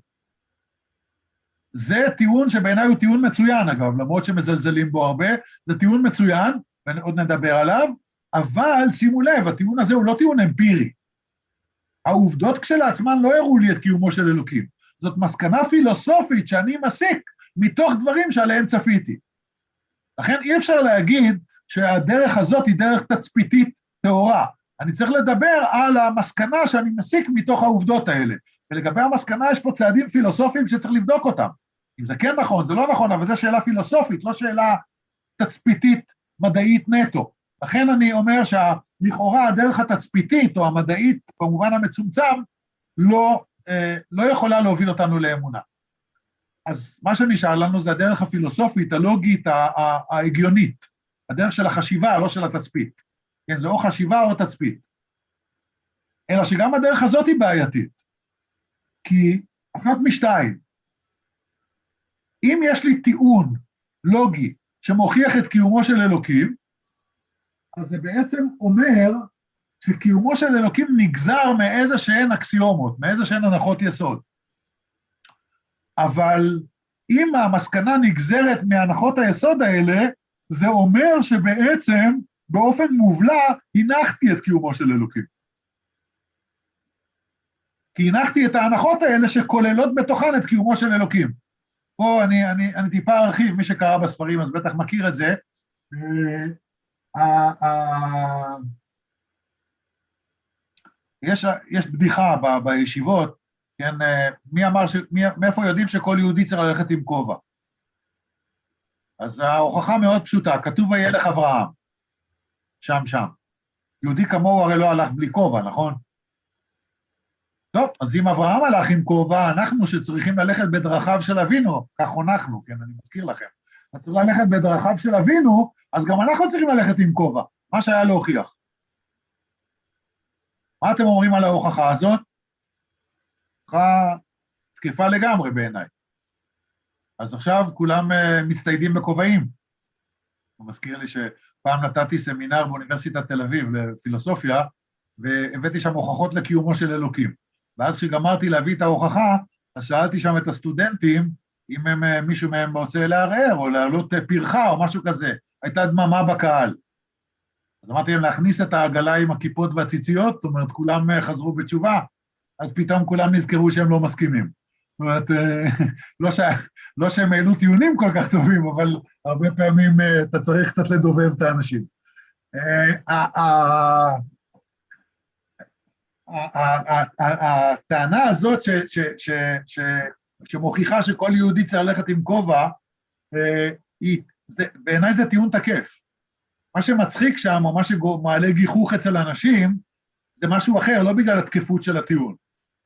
זה טיעון שבעיניי הוא טיעון מצוין, אגב, למרות שמזלזלים בו הרבה, זה טיעון מצוין, ועוד נדבר עליו, אבל שימו לב, הטיעון הזה הוא לא טיעון אמפירי. העובדות כשלעצמן לא הראו לי את קיומו של אלוקים. זאת מסקנה פילוסופית שאני מסיק מתוך דברים שעליהם צפיתי. לכן אי אפשר להגיד שהדרך הזאת היא דרך תצפיתית טהורה. אני צריך לדבר על המסקנה שאני מסיק מתוך העובדות האלה. ולגבי המסקנה יש פה צעדים פילוסופיים שצריך לבדוק אותם. אם זה כן נכון, זה לא נכון, אבל זו שאלה פילוסופית, לא שאלה תצפיתית מדעית נטו. לכן אני אומר שלכאורה הדרך התצפיתית או המדעית במובן המצומצם לא, אה, לא יכולה להוביל אותנו לאמונה. אז מה שנשאר לנו זה הדרך הפילוסופית, הלוגית, ההגיונית, הדרך של החשיבה, לא של התצפית. כן, זה או חשיבה או תצפית. אלא שגם הדרך הזאת היא בעייתית. כי אחת משתיים, אם יש לי טיעון לוגי שמוכיח את קיומו של אלוקים, אז זה בעצם אומר שקיומו של אלוקים נגזר מאיזה שהן אקסיומות, מאיזה שהן הנחות יסוד. אבל אם המסקנה נגזרת מהנחות היסוד האלה, זה אומר שבעצם באופן מובלע הנחתי את קיומו של אלוקים. כי הנחתי את ההנחות האלה שכוללות בתוכן את קיומו של אלוקים. פה אני, אני, אני טיפה ארחיב, מי שקרא בספרים אז בטח מכיר את זה. יש, יש בדיחה ב, בישיבות, כן, מי אמר, ש, מי, מאיפה יודעים שכל יהודי צריך ללכת עם כובע? אז ההוכחה מאוד פשוטה, כתוב וילך אברהם, שם שם. יהודי כמוהו הרי לא הלך בלי כובע, נכון? טוב, אז אם אברהם הלך עם כובע, אנחנו שצריכים ללכת בדרכיו של אבינו, כך חונכנו, כן, אני מזכיר לכם. אז צריך ללכת בדרכיו של אבינו, אז גם אנחנו צריכים ללכת עם כובע, מה שהיה להוכיח. מה אתם אומרים על ההוכחה הזאת? הוכחה תקפה לגמרי בעיניי. אז עכשיו כולם uh, מצטיידים בכובעים. הוא מזכיר לי שפעם נתתי סמינר באוניברסיטת תל אביב לפילוסופיה, והבאתי שם הוכחות לקיומו של אלוקים. ואז כשגמרתי להביא את ההוכחה, אז שאלתי שם את הסטודנטים, אם הם, מישהו מהם רוצה לערער, או להעלות פרחה, או משהו כזה. הייתה דממה בקהל. אז אמרתי להם להכניס את העגלה עם הכיפות והציציות, זאת אומרת, כולם חזרו בתשובה, אז פתאום כולם נזכרו שהם לא מסכימים. זאת אומרת, לא, ש... לא שהם העלו טיעונים כל כך טובים, אבל הרבה פעמים אתה צריך קצת לדובב את האנשים. הטענה הזאת שמוכיחה שכל יהודי צריך ללכת עם כובע, בעיניי זה טיעון תקף. מה שמצחיק שם, או מה שמעלה גיחוך אצל אנשים, זה משהו אחר, לא בגלל התקפות של הטיעון.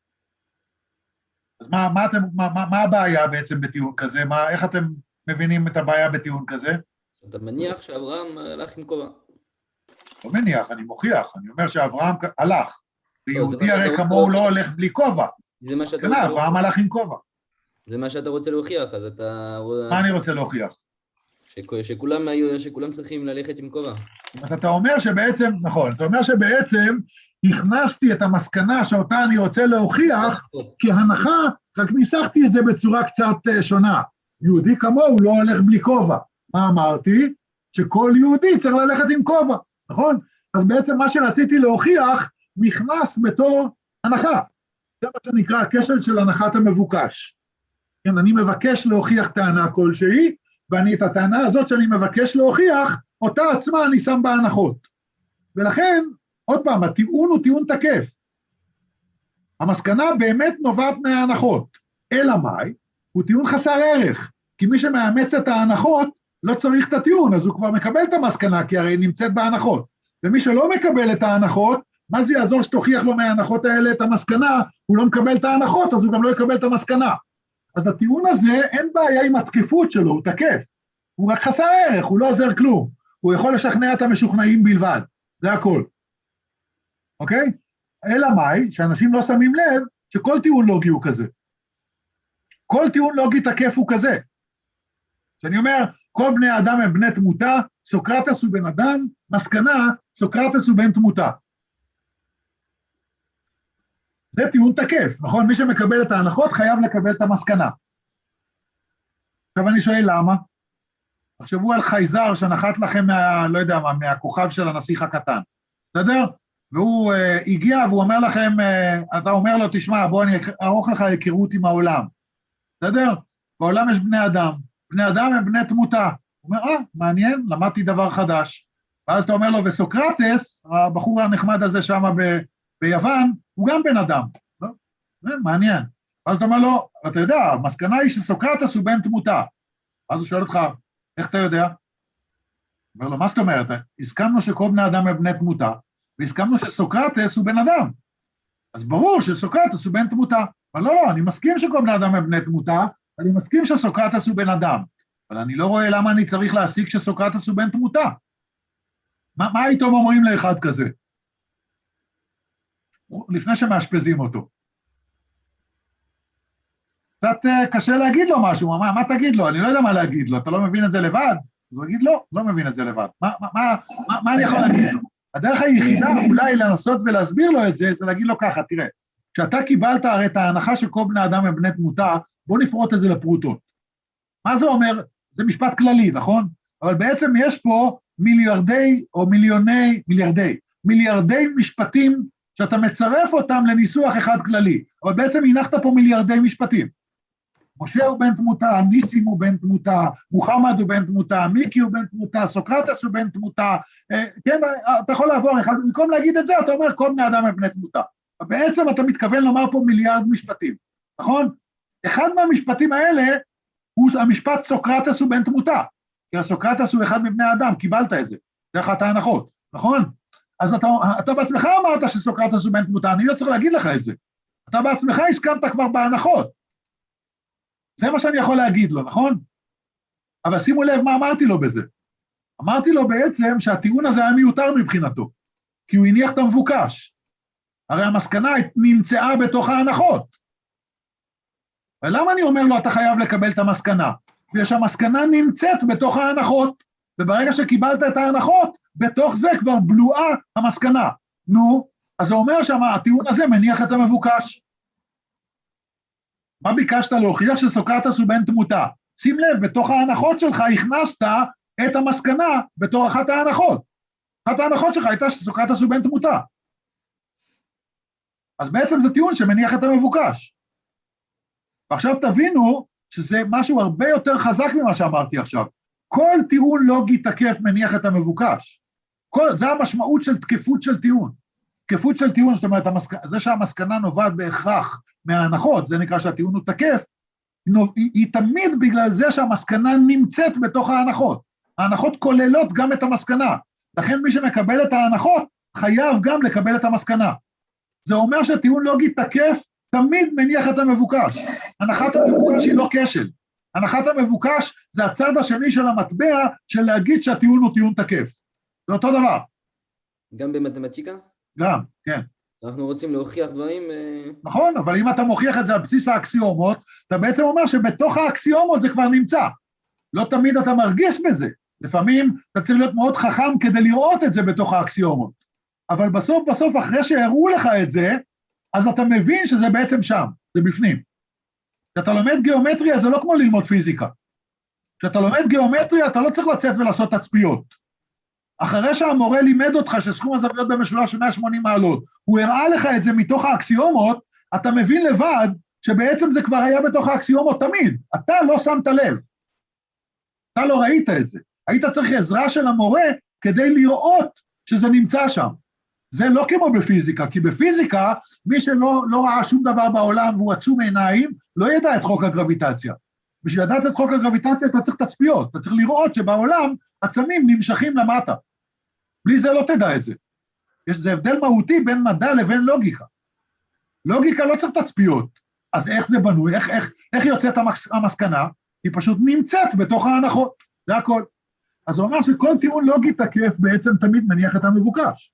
אז מה, מה, אתם, מה, מה, מה הבעיה בעצם בטיעון כזה? מה, איך אתם מבינים את הבעיה בטיעון כזה? אתה מניח שאברהם הלך עם כובע. לא מניח, אני מוכיח, אני אומר שאברהם הלך. ויהודי הרי כמוהו לא הולך בלי כובע. זה מה שאתה רוצה להוכיח. אברהם הלך עם כובע. זה מה שאתה רוצה להוכיח, אז אתה... מה אני רוצה להוכיח? שכולם, שכולם צריכים ללכת עם כובע. אז אתה אומר שבעצם, נכון, אתה אומר שבעצם הכנסתי את המסקנה שאותה אני רוצה להוכיח, כהנחה, רק ניסחתי את זה בצורה קצת שונה. יהודי כמוהו לא הולך בלי כובע. מה אמרתי? שכל יהודי צריך ללכת עם כובע, נכון? אז בעצם מה שרציתי להוכיח, נכנס בתור הנחה. זה מה שנקרא הכשל של הנחת המבוקש. כן, אני מבקש להוכיח טענה כלשהי, ואני את הטענה הזאת שאני מבקש להוכיח, אותה עצמה אני שם בהנחות. ולכן, עוד פעם, הטיעון הוא טיעון תקף. המסקנה באמת נובעת מההנחות. אלא מאי? הוא טיעון חסר ערך, כי מי שמאמץ את ההנחות לא צריך את הטיעון, אז הוא כבר מקבל את המסקנה, כי הרי נמצאת בהנחות. ומי שלא מקבל את ההנחות, מה זה יעזור שתוכיח לו מההנחות האלה את המסקנה, הוא לא מקבל את ההנחות, אז הוא גם לא יקבל את המסקנה. אז הטיעון הזה, אין בעיה עם התקפות שלו, הוא תקף. הוא רק חסר ערך, הוא לא עוזר כלום. הוא יכול לשכנע את המשוכנעים בלבד, זה הכל. אוקיי? אלא מאי, שאנשים לא שמים לב, שכל טיעון לוגי הוא כזה. כל טיעון לוגי תקף הוא כזה. שאני אומר, כל בני האדם הם בני תמותה, סוקרטס הוא בן אדם, מסקנה, סוקרטס הוא בן תמותה. זה טיעון תקף, נכון? מי שמקבל את ההנחות חייב לקבל את המסקנה. עכשיו אני שואל למה? תחשבו על חייזר שנחת לכם מה, לא יודע מה, מהכוכב של הנסיך הקטן. בסדר? והוא uh, הגיע והוא אומר לכם, uh, אתה אומר לו, תשמע, בוא אני ארוך לך היכרות עם העולם. בסדר? בעולם יש בני אדם. בני אדם הם בני תמותה. הוא אומר, אה, מעניין, למדתי דבר חדש. ואז אתה אומר לו, וסוקרטס, הבחור הנחמד הזה שם ב, ביוון, הוא גם בן אדם. לא? מעניין. ואז אתה אומר לו, אתה יודע, המסקנה היא שסוקרטס הוא בן תמותה. אז הוא שואל אותך, איך אתה יודע? הוא אומר לו, מה זאת אומרת? הסכמנו שכל בני אדם הם בני תמותה, והסכמנו שסוקרטס הוא בן אדם. אז ברור שסוקרטס הוא בן תמותה. אבל לא, לא, אני מסכים שכל בני אדם הם בני תמותה, אני מסכים שסוקרטס הוא בן אדם, אבל אני לא רואה למה אני צריך להסיק שסוקרטס הוא בן תמותה. מה, מה הייתם אומרים לאחד כזה? לפני שמאשפזים אותו. קצת קשה להגיד לו משהו, מה, מה תגיד לו? אני לא יודע מה להגיד לו, אתה לא מבין את זה לבד? הוא יגיד לא, לא מבין את זה לבד. מה, מה, מה, מה, מה אני יכול להגיד לו? הדרך היחידה אולי לנסות ולהסביר לו את זה, זה להגיד לו ככה, תראה, כשאתה קיבלת הרי את ההנחה שכל בני אדם הם בני תמותה, בוא נפרוט את זה לפרוטות. מה זה אומר? זה משפט כללי, נכון? אבל בעצם יש פה מיליארדי או מיליוני, מיליארדי, מיליארדי משפטים שאתה מצרף אותם לניסוח אחד כללי, אבל בעצם הנחת פה מיליארדי משפטים. משה הוא בן תמותה, ניסים הוא בן תמותה, מוחמד הוא בן תמותה, מיקי הוא בן תמותה, סוקרטס הוא בן תמותה, כן, אתה יכול לעבור אחד, במקום להגיד את זה, אתה אומר כל בני אדם הם בני תמותה. בעצם אתה מתכוון לומר פה מיליארד משפטים, נכון? אחד מהמשפטים האלה הוא המשפט סוקרטס הוא בן תמותה, כי הסוקרטס הוא אחד מבני האדם, קיבלת את זה, זה אחת ההנחות, נכון? אז אתה, אתה בעצמך אמרת שסוקרטס הוא בן תמותה, אני לא צריך להגיד לך את זה, אתה בעצמך הסכמת כבר בהנחות, זה מה שאני יכול להגיד לו, נכון? אבל שימו לב מה אמרתי לו בזה, אמרתי לו בעצם שהטיעון הזה היה מיותר מבחינתו, כי הוא הניח את המבוקש, הרי המסקנה נמצאה בתוך ההנחות. ולמה אני אומר לו, אתה חייב לקבל את המסקנה? ושהמסקנה נמצאת בתוך ההנחות, וברגע שקיבלת את ההנחות, בתוך זה כבר בלועה המסקנה. נו, אז זה אומר שהטיעון הזה מניח את המבוקש. מה ביקשת להוכיח? שסוקרטס הוא בן תמותה. שים לב, בתוך ההנחות שלך הכנסת את המסקנה בתור אחת ההנחות. אחת ההנחות שלך הייתה שסוקרטס הוא בן תמותה. אז בעצם זה טיעון שמניח את המבוקש. ועכשיו תבינו שזה משהו הרבה יותר חזק ממה שאמרתי עכשיו. כל טיעון לוגי תקף מניח את המבוקש. כל, זה המשמעות של תקפות של טיעון. תקפות של טיעון, זאת אומרת, המסק... זה שהמסקנה נובעת בהכרח מההנחות, זה נקרא שהטיעון הוא תקף, היא, היא תמיד בגלל זה שהמסקנה נמצאת בתוך ההנחות. ההנחות כוללות גם את המסקנה. לכן מי שמקבל את ההנחות חייב גם לקבל את המסקנה. זה אומר שטיעון לוגי תקף תמיד מניח את המבוקש. הנחת המבוקש היא לא כשל. הנחת המבוקש זה הצד השני של המטבע של להגיד שהטיעון הוא טיעון תקף. זה אותו דבר. גם במתמטיקה? גם, כן. אנחנו רוצים להוכיח דברים... נכון, אבל אם אתה מוכיח את זה על בסיס האקסיומות, אתה בעצם אומר שבתוך האקסיומות זה כבר נמצא. לא תמיד אתה מרגיש בזה. לפעמים אתה צריך להיות מאוד חכם כדי לראות את זה בתוך האקסיומות. אבל בסוף בסוף אחרי שהראו לך את זה, אז אתה מבין שזה בעצם שם, זה בפנים. כשאתה לומד גיאומטריה זה לא כמו ללמוד פיזיקה. כשאתה לומד גיאומטריה אתה לא צריך לצאת ולעשות תצפיות. אחרי שהמורה לימד אותך שסכום הזוויות במשולש מאה ושמונים מעלות, הוא הראה לך את זה מתוך האקסיומות, אתה מבין לבד שבעצם זה כבר היה בתוך האקסיומות תמיד, אתה לא שמת לב, אתה לא ראית את זה, היית צריך עזרה של המורה כדי לראות שזה נמצא שם. זה לא כמו בפיזיקה, כי בפיזיקה מי שלא לא ראה שום דבר בעולם והוא עצום עיניים, לא ידע את חוק הגרביטציה. בשביל לדעת את חוק הגרביטציה אתה צריך תצפיות, אתה צריך לראות שבעולם עצמים נמשכים למטה. בלי זה לא תדע את זה. יש, זה הבדל מהותי בין מדע לבין לוגיקה. לוגיקה לא צריך תצפיות, אז איך זה בנוי, איך, איך, איך יוצאת המס, המסקנה? היא פשוט נמצאת בתוך ההנחות, זה הכל. אז הוא אומר שכל טיעון לוגי תקף בעצם תמיד מניח את המבוקש.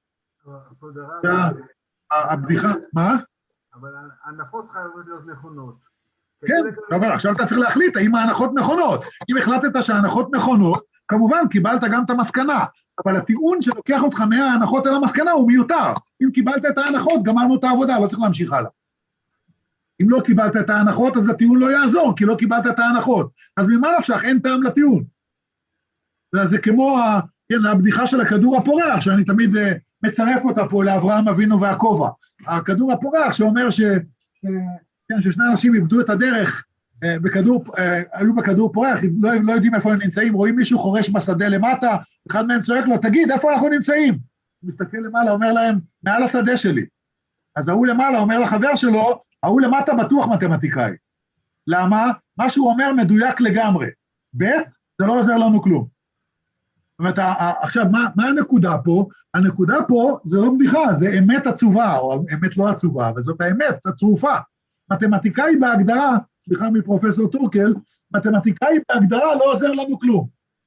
הבדיחה, מה? אבל ההנחות חייבות להיות נכונות. כן, אבל עכשיו אתה צריך להחליט האם ההנחות נכונות. אם החלטת שההנחות נכונות, כמובן קיבלת גם את המסקנה, אבל הטיעון שלוקח אותך מההנחות אל המסקנה הוא מיותר. אם קיבלת את ההנחות, גמרנו את העבודה, לא צריך להמשיך הלאה. אם לא קיבלת את ההנחות, אז הטיעון לא יעזור, כי לא קיבלת את ההנחות. אז ממה נפשך? אין טעם לטיעון. זה, זה כמו ה, כן, הבדיחה של הכדור הפורח, שאני תמיד uh, מצרף אותה פה לאברהם אבינו והכובע. הכדור הפורח שאומר ש, ש, כן, ששני אנשים איבדו את הדרך, uh, בכדור, uh, היו בכדור פורח, לא, לא יודעים איפה הם נמצאים, רואים מישהו חורש בשדה למטה, אחד מהם צועק לו, תגיד, איפה אנחנו נמצאים? הוא מסתכל למעלה, אומר להם, מעל השדה שלי. אז ההוא למעלה אומר לחבר שלו, ההוא למטה בטוח מתמטיקאי. למה? מה שהוא אומר מדויק לגמרי. ב' זה לא עוזר לנו כלום. זאת אומרת, עכשיו, מה, מה הנקודה פה? הנקודה פה זה לא בדיחה, זה אמת עצובה, או אמת לא עצובה, וזאת האמת הצרופה. מתמטיקאי בהגדרה, סליחה מפרופסור טורקל, מתמטיקאי בהגדרה לא עוזר לנו כלום.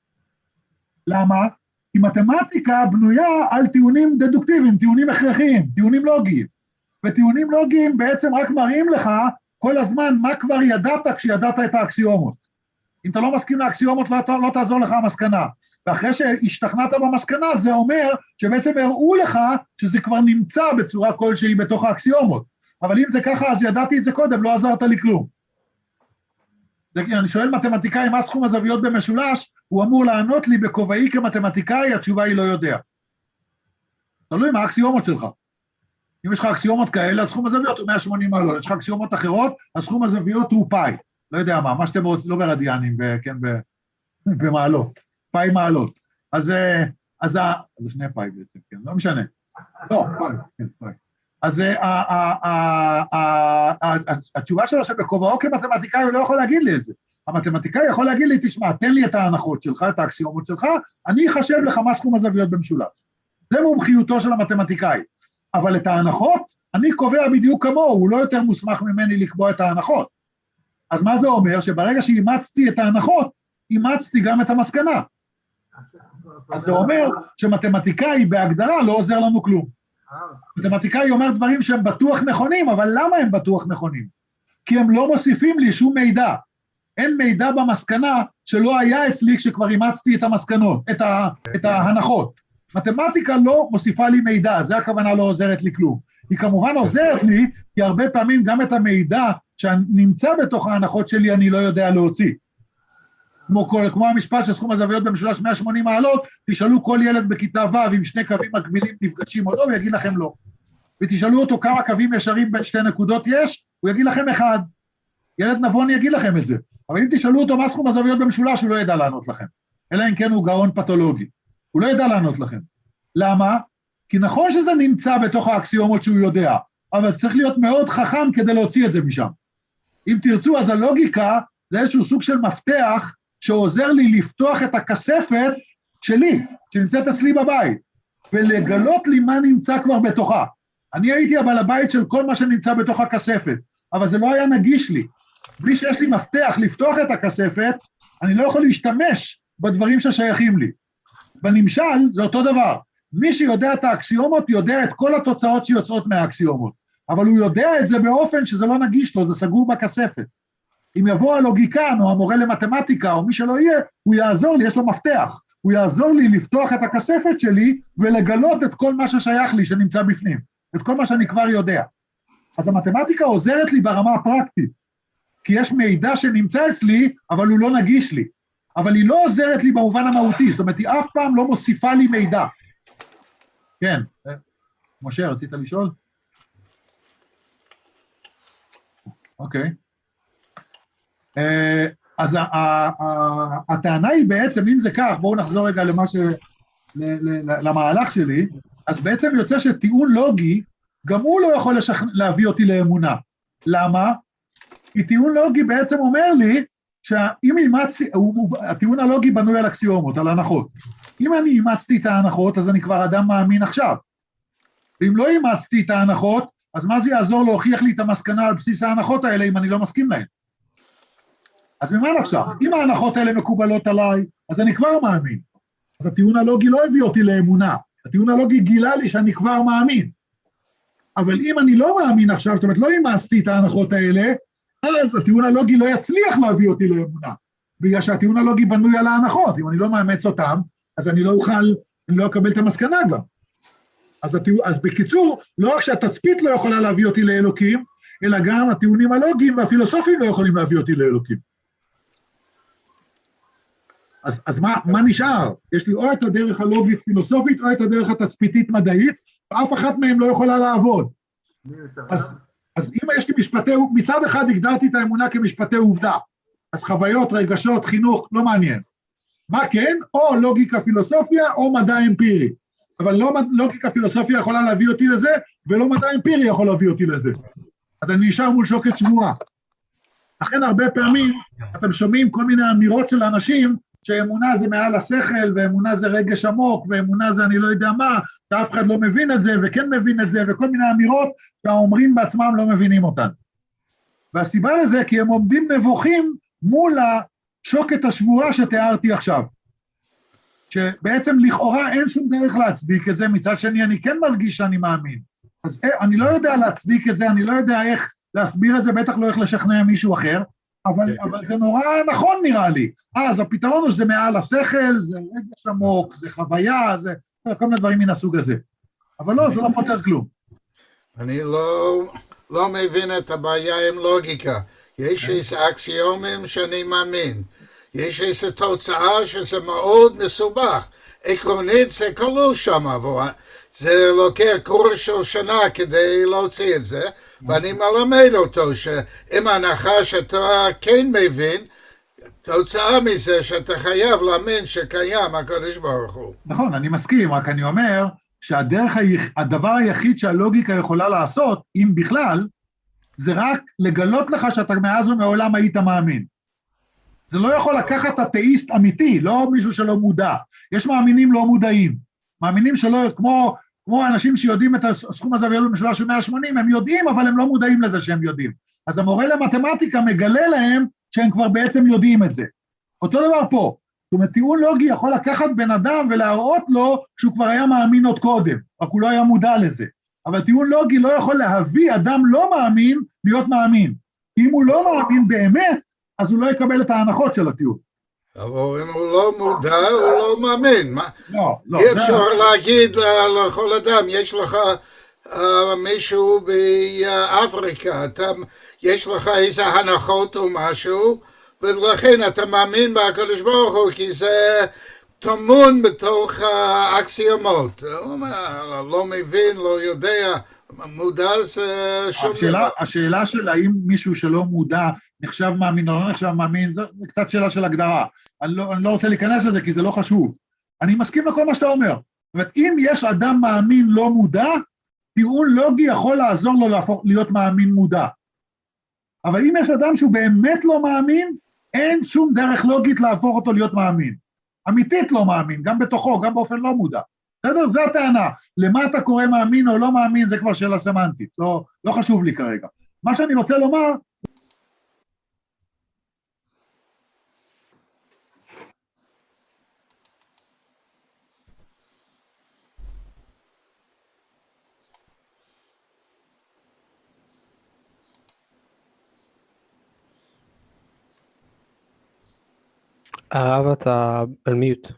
למה? כי מתמטיקה בנויה על טיעונים דדוקטיביים, טיעונים הכרחיים, טיעונים לוגיים. וטיעונים לוגיים בעצם רק מראים לך כל הזמן מה כבר ידעת כשידעת את האקסיומות. אם אתה לא מסכים לאקסיומות, לא, לא תעזור לך המסקנה. ואחרי שהשתכנעת במסקנה, זה אומר שבעצם הראו לך שזה כבר נמצא בצורה כלשהי בתוך האקסיומות. אבל אם זה ככה, אז ידעתי את זה קודם, לא עזרת לי כלום. זה, אני שואל מתמטיקאי, מה סכום הזוויות במשולש? הוא אמור לענות לי בכובעי כמתמטיקאי, התשובה היא לא יודע. תלוי מה האקסיומות שלך. אם יש לך אקסיומות כאלה, הסכום הזוויות הוא מאה ושמונים מעלות, יש לך אקסיומות אחרות, הסכום הזוויות הוא פאי, לא יודע מה, מה שאתם רוצים, לא ברדיאנים, כן, במעלות, פאי מעלות. אז, אז, זה שני פאי בעצם, כן, לא משנה. לא, פאי, כן, פאי. אז התשובה שלו שבקובעו כמתמטיקאי הוא לא יכול להגיד לי את זה. המתמטיקאי יכול להגיד לי, תשמע, תן לי את ההנחות שלך, את האקסיומות שלך, אני אחשב לך מה סכום הזוויות במשולש. זה מומחיותו של המתמטיקאי. אבל את ההנחות, אני קובע בדיוק כמוהו, הוא לא יותר מוסמך ממני לקבוע את ההנחות. אז מה זה אומר? שברגע שאימצתי את ההנחות, אימצתי גם את המסקנה. אז זה אומר שמתמטיקאי בהגדרה לא עוזר לנו כלום. מתמטיקאי אומר דברים שהם בטוח נכונים, אבל למה הם בטוח נכונים? כי הם לא מוסיפים לי שום מידע. אין מידע במסקנה שלא היה אצלי כשכבר אימצתי את המסקנות, את, ה, את ההנחות. מתמטיקה לא מוסיפה לי מידע, זה הכוונה לא עוזרת לי כלום. היא כמובן עוזרת לי, כי הרבה פעמים גם את המידע שנמצא בתוך ההנחות שלי אני לא יודע להוציא. כמו, כל, כמו המשפט שסכום הזוויות במשולש מאה ושמונים מעלות, תשאלו כל ילד בכיתה ו' אם שני קווים מקבילים נפגשים או לא, הוא יגיד לכם לא. ותשאלו אותו כמה קווים ישרים בין שתי נקודות יש, הוא יגיד לכם אחד. ילד נבון יגיד לכם את זה. אבל אם תשאלו אותו מה סכום הזוויות במשולש, הוא לא ידע לענות לכם. אלא אם כן הוא גאון פתולוגי. הוא לא ידע לענות לכם. למה? כי נכון שזה נמצא בתוך האקסיומות שהוא יודע, אבל צריך להיות מאוד חכם כדי להוציא את זה משם. אם תרצו, אז הלוגיקה זה איזשהו סוג של מפתח שעוזר לי לפתוח את הכספת שלי, שנמצאת אצלי בבית, ולגלות לי מה נמצא כבר בתוכה. אני הייתי הבעל הבית של כל מה שנמצא בתוך הכספת, אבל זה לא היה נגיש לי. בלי שיש לי מפתח לפתוח את הכספת, אני לא יכול להשתמש בדברים ששייכים לי. בנמשל זה אותו דבר. מי שיודע את האקסיומות יודע את כל התוצאות שיוצאות מהאקסיומות, אבל הוא יודע את זה באופן שזה לא נגיש לו, זה סגור בכספת. אם יבוא הלוגיקן או המורה למתמטיקה או מי שלא יהיה, הוא יעזור לי, יש לו מפתח, הוא יעזור לי לפתוח את הכספת שלי ולגלות את כל מה ששייך לי שנמצא בפנים, את כל מה שאני כבר יודע. אז המתמטיקה עוזרת לי ברמה הפרקטית, כי יש מידע שנמצא אצלי, אבל הוא לא נגיש לי. אבל היא לא עוזרת לי במובן המהותי, זאת אומרת, היא אף פעם לא מוסיפה לי מידע. כן, משה, רצית לשאול? אוקיי. אז הטענה היא בעצם, אם זה כך, בואו נחזור רגע למה ש... למהלך שלי, אז בעצם יוצא שטיעון לוגי, גם הוא לא יכול להביא אותי לאמונה. למה? כי טיעון לוגי בעצם אומר לי, שאם אימצתי, הטיעון הלוגי בנוי על אקסיומות, על הנחות. אם אני אימצתי את ההנחות, אז אני כבר אדם מאמין עכשיו. ואם לא אימצתי את ההנחות, אז מה זה יעזור להוכיח לי את המסקנה על בסיס ההנחות האלה, אם אני לא מסכים להן? אז ממה עכשיו? אם ההנחות האלה מקובלות עליי, אז אני כבר מאמין. אז הטיעון הלוגי לא הביא אותי לאמונה. הטיעון הלוגי גילה לי שאני כבר מאמין. אבל אם אני לא מאמין עכשיו, זאת אומרת, לא אימצתי את ההנחות האלה, אז הטיעון הלוגי לא יצליח להביא אותי לאמונה. בגלל שהטיעון הלוגי בנוי על ההנחות. אם אני לא מאמץ אותם, אז אני לא אוכל, אני לא אקבל את המסקנה גם. אז, הטיעון, אז בקיצור, לא רק שהתצפית לא יכולה להביא אותי לאלוקים, אלא גם הטיעונים הלוגיים והפילוסופיים לא יכולים להביא אותי לאלוקים. אז, אז מה, מה נשאר? יש לי או את הדרך הלוגית פילוסופית, או את הדרך התצפיתית מדעית, ואף אחת מהם לא יכולה לעבוד. אז, אז אם יש לי משפטי, מצד אחד הגדרתי את האמונה כמשפטי עובדה, אז חוויות, רגשות, חינוך, לא מעניין. מה כן? או לוגיקה פילוסופיה, או מדע אמפירי. אבל לא לוגיקה פילוסופיה יכולה להביא אותי לזה, ולא מדע אמפירי יכול להביא אותי לזה. אז אני נשאר מול שוקת שבורה. לכן הרבה פעמים אתם שומעים כל מיני אמירות של אנשים, שאמונה זה מעל השכל, ואמונה זה רגש עמוק, ואמונה זה אני לא יודע מה, ואף אחד לא מבין את זה, וכן מבין את זה, וכל מיני אמירות שהאומרים בעצמם לא מבינים אותן. והסיבה לזה, כי הם עומדים נבוכים מול השוקת השבורה שתיארתי עכשיו. שבעצם לכאורה אין שום דרך להצדיק את זה, מצד שני אני כן מרגיש שאני מאמין. אז אני לא יודע להצדיק את זה, אני לא יודע איך להסביר את זה, בטח לא איך לשכנע מישהו אחר, אבל, אבל זה נורא נכון נראה לי. אז הפתרון הוא שזה מעל השכל, זה רגש עמוק, זה חוויה, זה כל מיני דברים מן הסוג הזה. אבל לא, זה לא פותר כלום. אני לא, לא מבין את הבעיה עם לוגיקה. יש איזה אקסיומים שאני מאמין. יש איזו תוצאה שזה מאוד מסובך. עקרונית זה כלול שם, אבל זה לוקח קורס של שנה כדי להוציא את זה, ואני מלמד אותו שאם ההנחה שאתה כן מבין, תוצאה מזה שאתה חייב להאמין שקיים הקדוש ברוך הוא. נכון, אני מסכים, רק אני אומר שהדרך, הדבר היחיד שהלוגיקה יכולה לעשות, אם בכלל, זה רק לגלות לך שאתה מאז ומעולם היית מאמין. זה לא יכול לקחת אתאיסט אמיתי, לא מישהו שלא מודע. יש מאמינים לא מודעים. מאמינים שלא, כמו, כמו אנשים שיודעים את הסכום הזה ויודעים משולש של מאה ושמונים, הם יודעים, אבל הם לא מודעים לזה שהם יודעים. אז המורה למתמטיקה מגלה להם שהם כבר בעצם יודעים את זה. אותו דבר פה. זאת אומרת, טיעון לוגי יכול לקחת בן אדם ולהראות לו שהוא כבר היה מאמין עוד קודם, רק הוא לא היה מודע לזה. אבל טיעון לוגי לא יכול להביא אדם לא מאמין להיות מאמין. אם הוא לא מאמין באמת, אז הוא לא יקבל את ההנחות של הטיעון. אבל אם הוא לא מודע, הוא לא מאמין. לא, לא. אי אפשר להגיד לכל אדם, יש לך מישהו באפריקה, יש לך איזה הנחות או משהו, ולכן אתה מאמין בקדוש ברוך הוא, כי זה טמון בתוך האקסיומות. לא מבין, לא יודע, מודע זה שום דבר. השאלה של האם מישהו שלא מודע נחשב מאמין או לא נחשב מאמין, זו קצת שאלה של הגדרה. אני לא, אני לא רוצה להיכנס לזה כי זה לא חשוב. אני מסכים לכל מה שאתה אומר. זאת אומרת, אם יש אדם מאמין לא מודע, טיעון לוגי יכול לעזור לו להפוך, להיות מאמין מודע. אבל אם יש אדם שהוא באמת לא מאמין, אין שום דרך לוגית להפוך אותו להיות מאמין. אמיתית לא מאמין, גם בתוכו, גם באופן לא מודע. בסדר? זה הטענה. למה אתה קורא מאמין או לא מאמין, זה כבר שאלה סמנטית. לא, לא חשוב לי כרגע. מה שאני רוצה לומר, הרב, אתה על מיוט.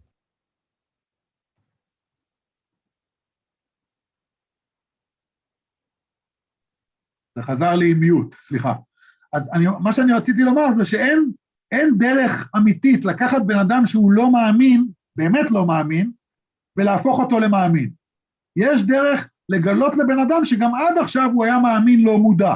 זה חזר לי עם מיוט, סליחה. אז אני, מה שאני רציתי לומר זה שאין אין דרך אמיתית לקחת בן אדם שהוא לא מאמין, באמת לא מאמין, ולהפוך אותו למאמין. יש דרך לגלות לבן אדם שגם עד עכשיו הוא היה מאמין לא מודע.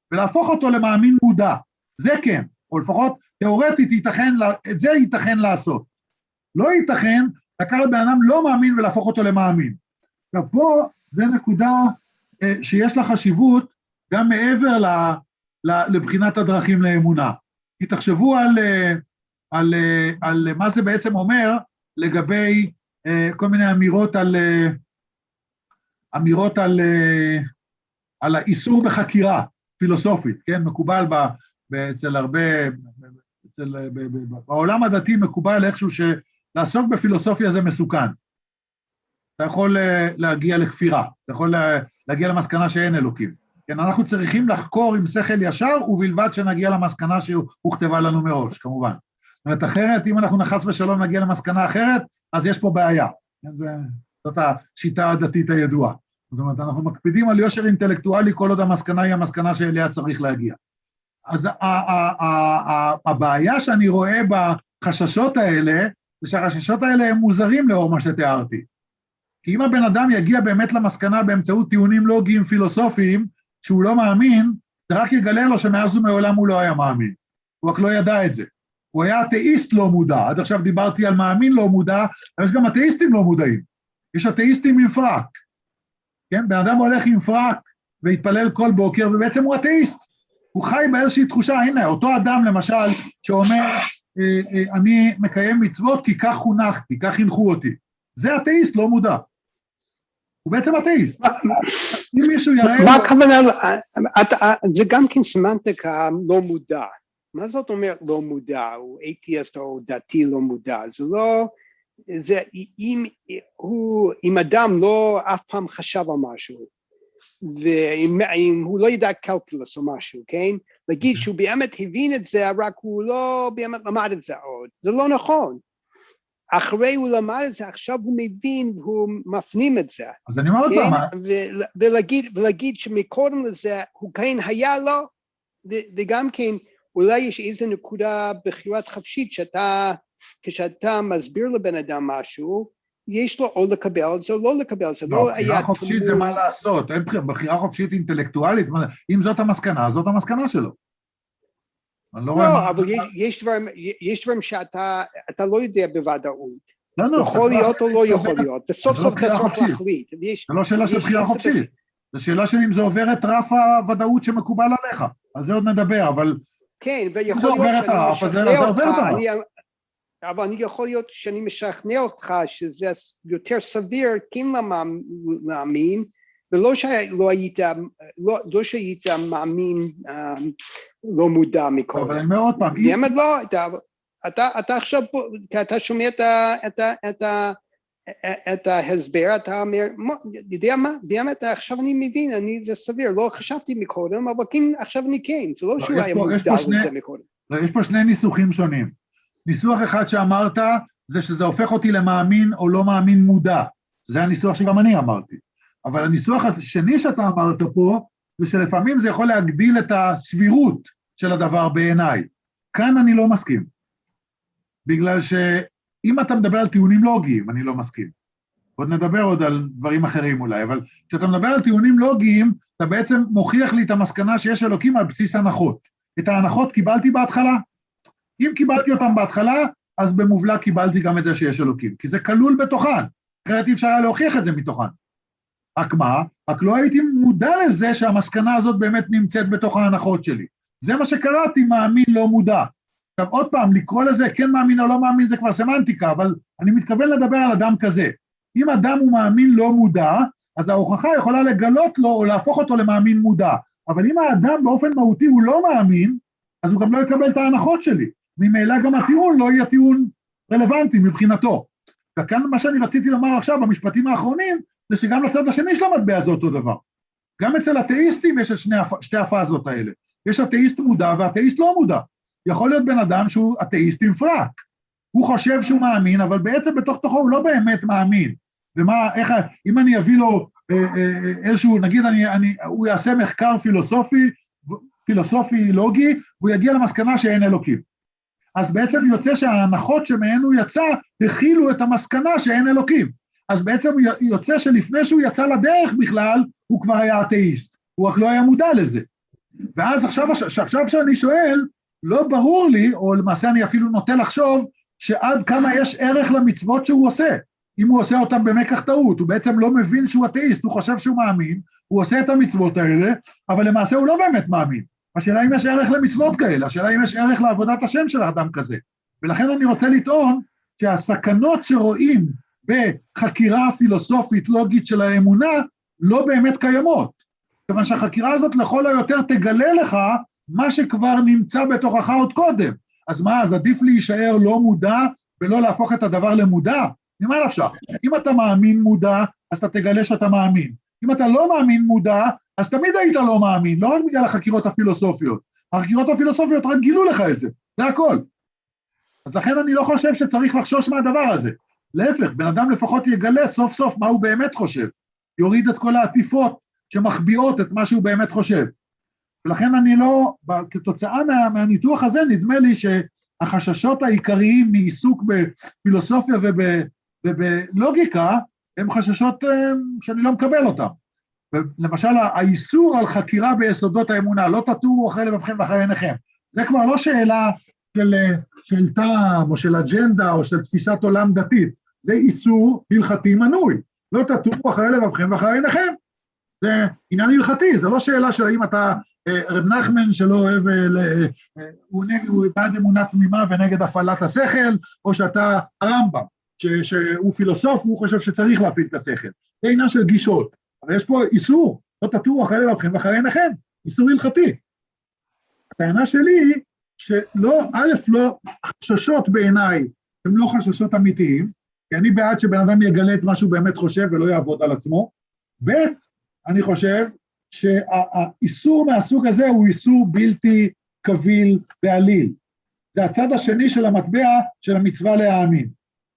ולהפוך אותו למאמין מודע. זה כן, או לפחות תיאורטית ייתכן, את זה ייתכן לעשות. לא ייתכן לקחת בן אדם לא מאמין ולהפוך אותו למאמין. עכשיו פה זה נקודה שיש לה חשיבות גם מעבר לבחינת הדרכים לאמונה. כי תחשבו על, על, על מה זה בעצם אומר לגבי כל מיני אמירות על, אמירות על, על האיסור בחקירה פילוסופית, כן? מקובל ב, אצל הרבה, אצל, בעולם הדתי מקובל איכשהו שלעסוק בפילוסופיה זה מסוכן. אתה יכול להגיע לכפירה, אתה יכול להגיע למסקנה שאין אלוקים. כן, אנחנו צריכים לחקור עם שכל ישר, ובלבד שנגיע למסקנה שהוכתבה לנו מראש, כמובן. זאת אומרת, אחרת, אם אנחנו נחץ בשלום נגיע למסקנה אחרת, אז יש פה בעיה. כן, זה, זאת השיטה הדתית הידועה. זאת אומרת, אנחנו מקפידים על יושר אינטלקטואלי, כל עוד המסקנה היא המסקנה שאליה צריך להגיע. אז הבעיה שאני רואה בחששות האלה, זה שהחששות האלה הם מוזרים לאור מה שתיארתי. כי אם הבן אדם יגיע באמת למסקנה באמצעות טיעונים לוגיים פילוסופיים, שהוא לא מאמין, זה רק יגלה לו שמאז ומעולם הוא לא היה מאמין. הוא רק לא ידע את זה. הוא היה אתאיסט לא מודע. עד עכשיו דיברתי על מאמין לא מודע, אבל יש גם אתאיסטים לא מודעים. יש אתאיסטים עם פרק. כן? בן אדם הולך עם פרק והתפלל כל בוקר, ובעצם הוא אתאיסט. הוא חי באיזושהי תחושה, הנה, אותו אדם למשל, שאומר, אני מקיים מצוות כי כך חונכתי, כך חינכו אותי. זה אתאיסט לא מודע. הוא בעצם אתאיסט. אם מישהו יראה... מה הכוונה? זה גם כן סמנטיקה לא מודע. מה זאת אומרת לא מודע? הוא אתאיסט או דתי לא מודע. זה לא... זה אם הוא... אם אדם לא אף פעם חשב על משהו, ואם הוא לא ידע קלקולוס או משהו, כן? להגיד שהוא באמת הבין את זה, רק הוא לא באמת למד את זה עוד. זה לא נכון. אחרי הוא למד את זה, עכשיו הוא מבין, הוא מפנים את זה. אז אני אומר עוד פעם. ולהגיד שמקודם לזה, הוא כן היה לו, וגם כן, אולי יש איזו נקודה בחירת חופשית, שאתה, כשאתה מסביר לבן אדם משהו, יש לו או לקבל על זה או לא לקבל על זה. לא, בחירה חופשית זה מה לעשות, אין בחירה חופשית אינטלקטואלית, אם זאת המסקנה, זאת המסקנה שלו. לא, אבל יש דברים, יש דברים שאתה לא יודע בוודאות. יכול להיות או לא יכול להיות. בסוף סוף אתה צריך להחליט. זה לא שאלה של בחירה חופשית. זו שאלה של אם זה עובר את רף הוודאות שמקובל עליך. על זה עוד נדבר, אבל... כן, ויכול להיות שאני משכנע אותך, אבל אני יכול להיות שאני משכנע אותך שזה יותר סביר כן להאמין, ולא שלא היית, לא, לא שהיית מאמין לא מודע מקודם. אבל אני אומר עוד פעם. באמת לא, אתה, אתה, אתה עכשיו, אתה שומע את, את, את, את ההסבר, אתה אומר, יודע מה, באמת עכשיו אני מבין, אני, זה סביר, לא חשבתי מקודם, אבל כן, עכשיו אני כן, זה לא שהוא היה מודע לזה מקודם. יש פה שני ניסוחים שונים. ניסוח אחד שאמרת, זה שזה הופך אותי למאמין או לא מאמין מודע. זה הניסוח שגם אני אמרתי. אבל הניסוח השני שאתה אמרת פה, זה שלפעמים זה יכול להגדיל את הסבירות של הדבר בעיניי. כאן אני לא מסכים. בגלל שאם אתה מדבר על טיעונים לוגיים, אני לא מסכים. עוד נדבר עוד על דברים אחרים אולי, אבל כשאתה מדבר על טיעונים לוגיים, אתה בעצם מוכיח לי את המסקנה שיש אלוקים על בסיס הנחות. את ההנחות קיבלתי בהתחלה. אם קיבלתי אותם בהתחלה, אז במובלע קיבלתי גם את זה שיש אלוקים. כי זה כלול בתוכן. אחרת אי אפשר היה להוכיח את זה מתוכן. רק מה? רק לא הייתי מודע לזה שהמסקנה הזאת באמת נמצאת בתוך ההנחות שלי. זה מה שקראתי, מאמין לא מודע. עכשיו עוד פעם, לקרוא לזה כן מאמין או לא מאמין זה כבר סמנטיקה, אבל אני מתכוון לדבר על אדם כזה. אם אדם הוא מאמין לא מודע, אז ההוכחה יכולה לגלות לו או להפוך אותו למאמין מודע. אבל אם האדם באופן מהותי הוא לא מאמין, אז הוא גם לא יקבל את ההנחות שלי. ממילא גם הטיעון לא יהיה טיעון רלוונטי מבחינתו. וכאן מה שאני רציתי לומר עכשיו במשפטים האחרונים, זה שגם לצד השני של המטבע זה אותו דבר. גם אצל אתאיסטים יש את שני, שתי הפאזות האלה. יש אתאיסט מודע ואתאיסט לא מודע. יכול להיות בן אדם שהוא אתאיסט עם פרק. הוא חושב שהוא מאמין, אבל בעצם בתוך תוכו הוא לא באמת מאמין. ומה, איך, אם אני אביא לו אה, אה, איזשהו, נגיד אני, אני, הוא יעשה מחקר פילוסופי, פילוסופי לוגי, והוא יגיע למסקנה שאין אלוקים. אז בעצם יוצא שההנחות שמהן הוא יצא, הכילו את המסקנה שאין אלוקים. אז בעצם יוצא שלפני שהוא יצא לדרך בכלל, הוא כבר היה אתאיסט. הוא רק לא היה מודע לזה. ואז עכשיו, עכשיו שאני שואל, לא ברור לי, או למעשה אני אפילו נוטה לחשוב, שעד כמה יש ערך למצוות שהוא עושה. אם הוא עושה אותם במקח טעות, הוא בעצם לא מבין שהוא אתאיסט, הוא חושב שהוא מאמין, הוא עושה את המצוות האלה, אבל למעשה הוא לא באמת מאמין. השאלה אם יש ערך למצוות כאלה, השאלה אם יש ערך לעבודת השם של האדם כזה. ולכן אני רוצה לטעון שהסכנות שרואים בחקירה פילוסופית לוגית של האמונה, לא באמת קיימות. כיוון שהחקירה הזאת לכל היותר תגלה לך מה שכבר נמצא בתוכך עוד קודם. אז מה, אז עדיף להישאר לא מודע ולא להפוך את הדבר למודע? ממה נפשך? אם אתה מאמין מודע, אז אתה תגלה שאתה מאמין. אם אתה לא מאמין מודע, אז תמיד היית לא מאמין, לא רק בגלל החקירות הפילוסופיות. החקירות הפילוסופיות רק גילו לך את זה, זה הכל. אז לכן אני לא חושב שצריך לחשוש מהדבר הזה. להפך, בן אדם לפחות יגלה סוף סוף מה הוא באמת חושב. יוריד את כל העטיפות שמחביאות את מה שהוא באמת חושב. ולכן אני לא, כתוצאה מה, מהניתוח הזה, נדמה לי שהחששות העיקריים מעיסוק בפילוסופיה וב, ובלוגיקה, הם חששות שאני לא מקבל אותם. למשל, האיסור על חקירה ביסודות האמונה, לא תטורו אחרי לבבכם ואחרי עיניכם. זה כבר לא שאלה של, של טעם או של אג'נדה או של תפיסת עולם דתית. זה איסור הלכתי מנוי. לא תטורו אחרי לבבכם ואחרי עיניכם. זה עניין הלכתי, זה לא שאלה של האם אתה רב נחמן שלא אוהב, הוא, נגד, הוא בעד אמונה תמימה ונגד הפעלת השכל, או שאתה הרמב"ם, שהוא פילוסוף, הוא חושב שצריך להפעיל את השכל. זה עניין של גישות, אבל יש פה איסור, לא תטורו אחרי לבבכם ואחרי עיניכם, איסור הלכתי. הטענה שלי, שלא, א', לא, חששות בעיניי, הם לא חששות אמיתיים, כי אני בעד שבן אדם יגלה את מה שהוא באמת חושב ולא יעבוד על עצמו, ב', אני חושב שהאיסור מהסוג הזה הוא איסור בלתי קביל בעליל. זה הצד השני של המטבע של המצווה להאמין.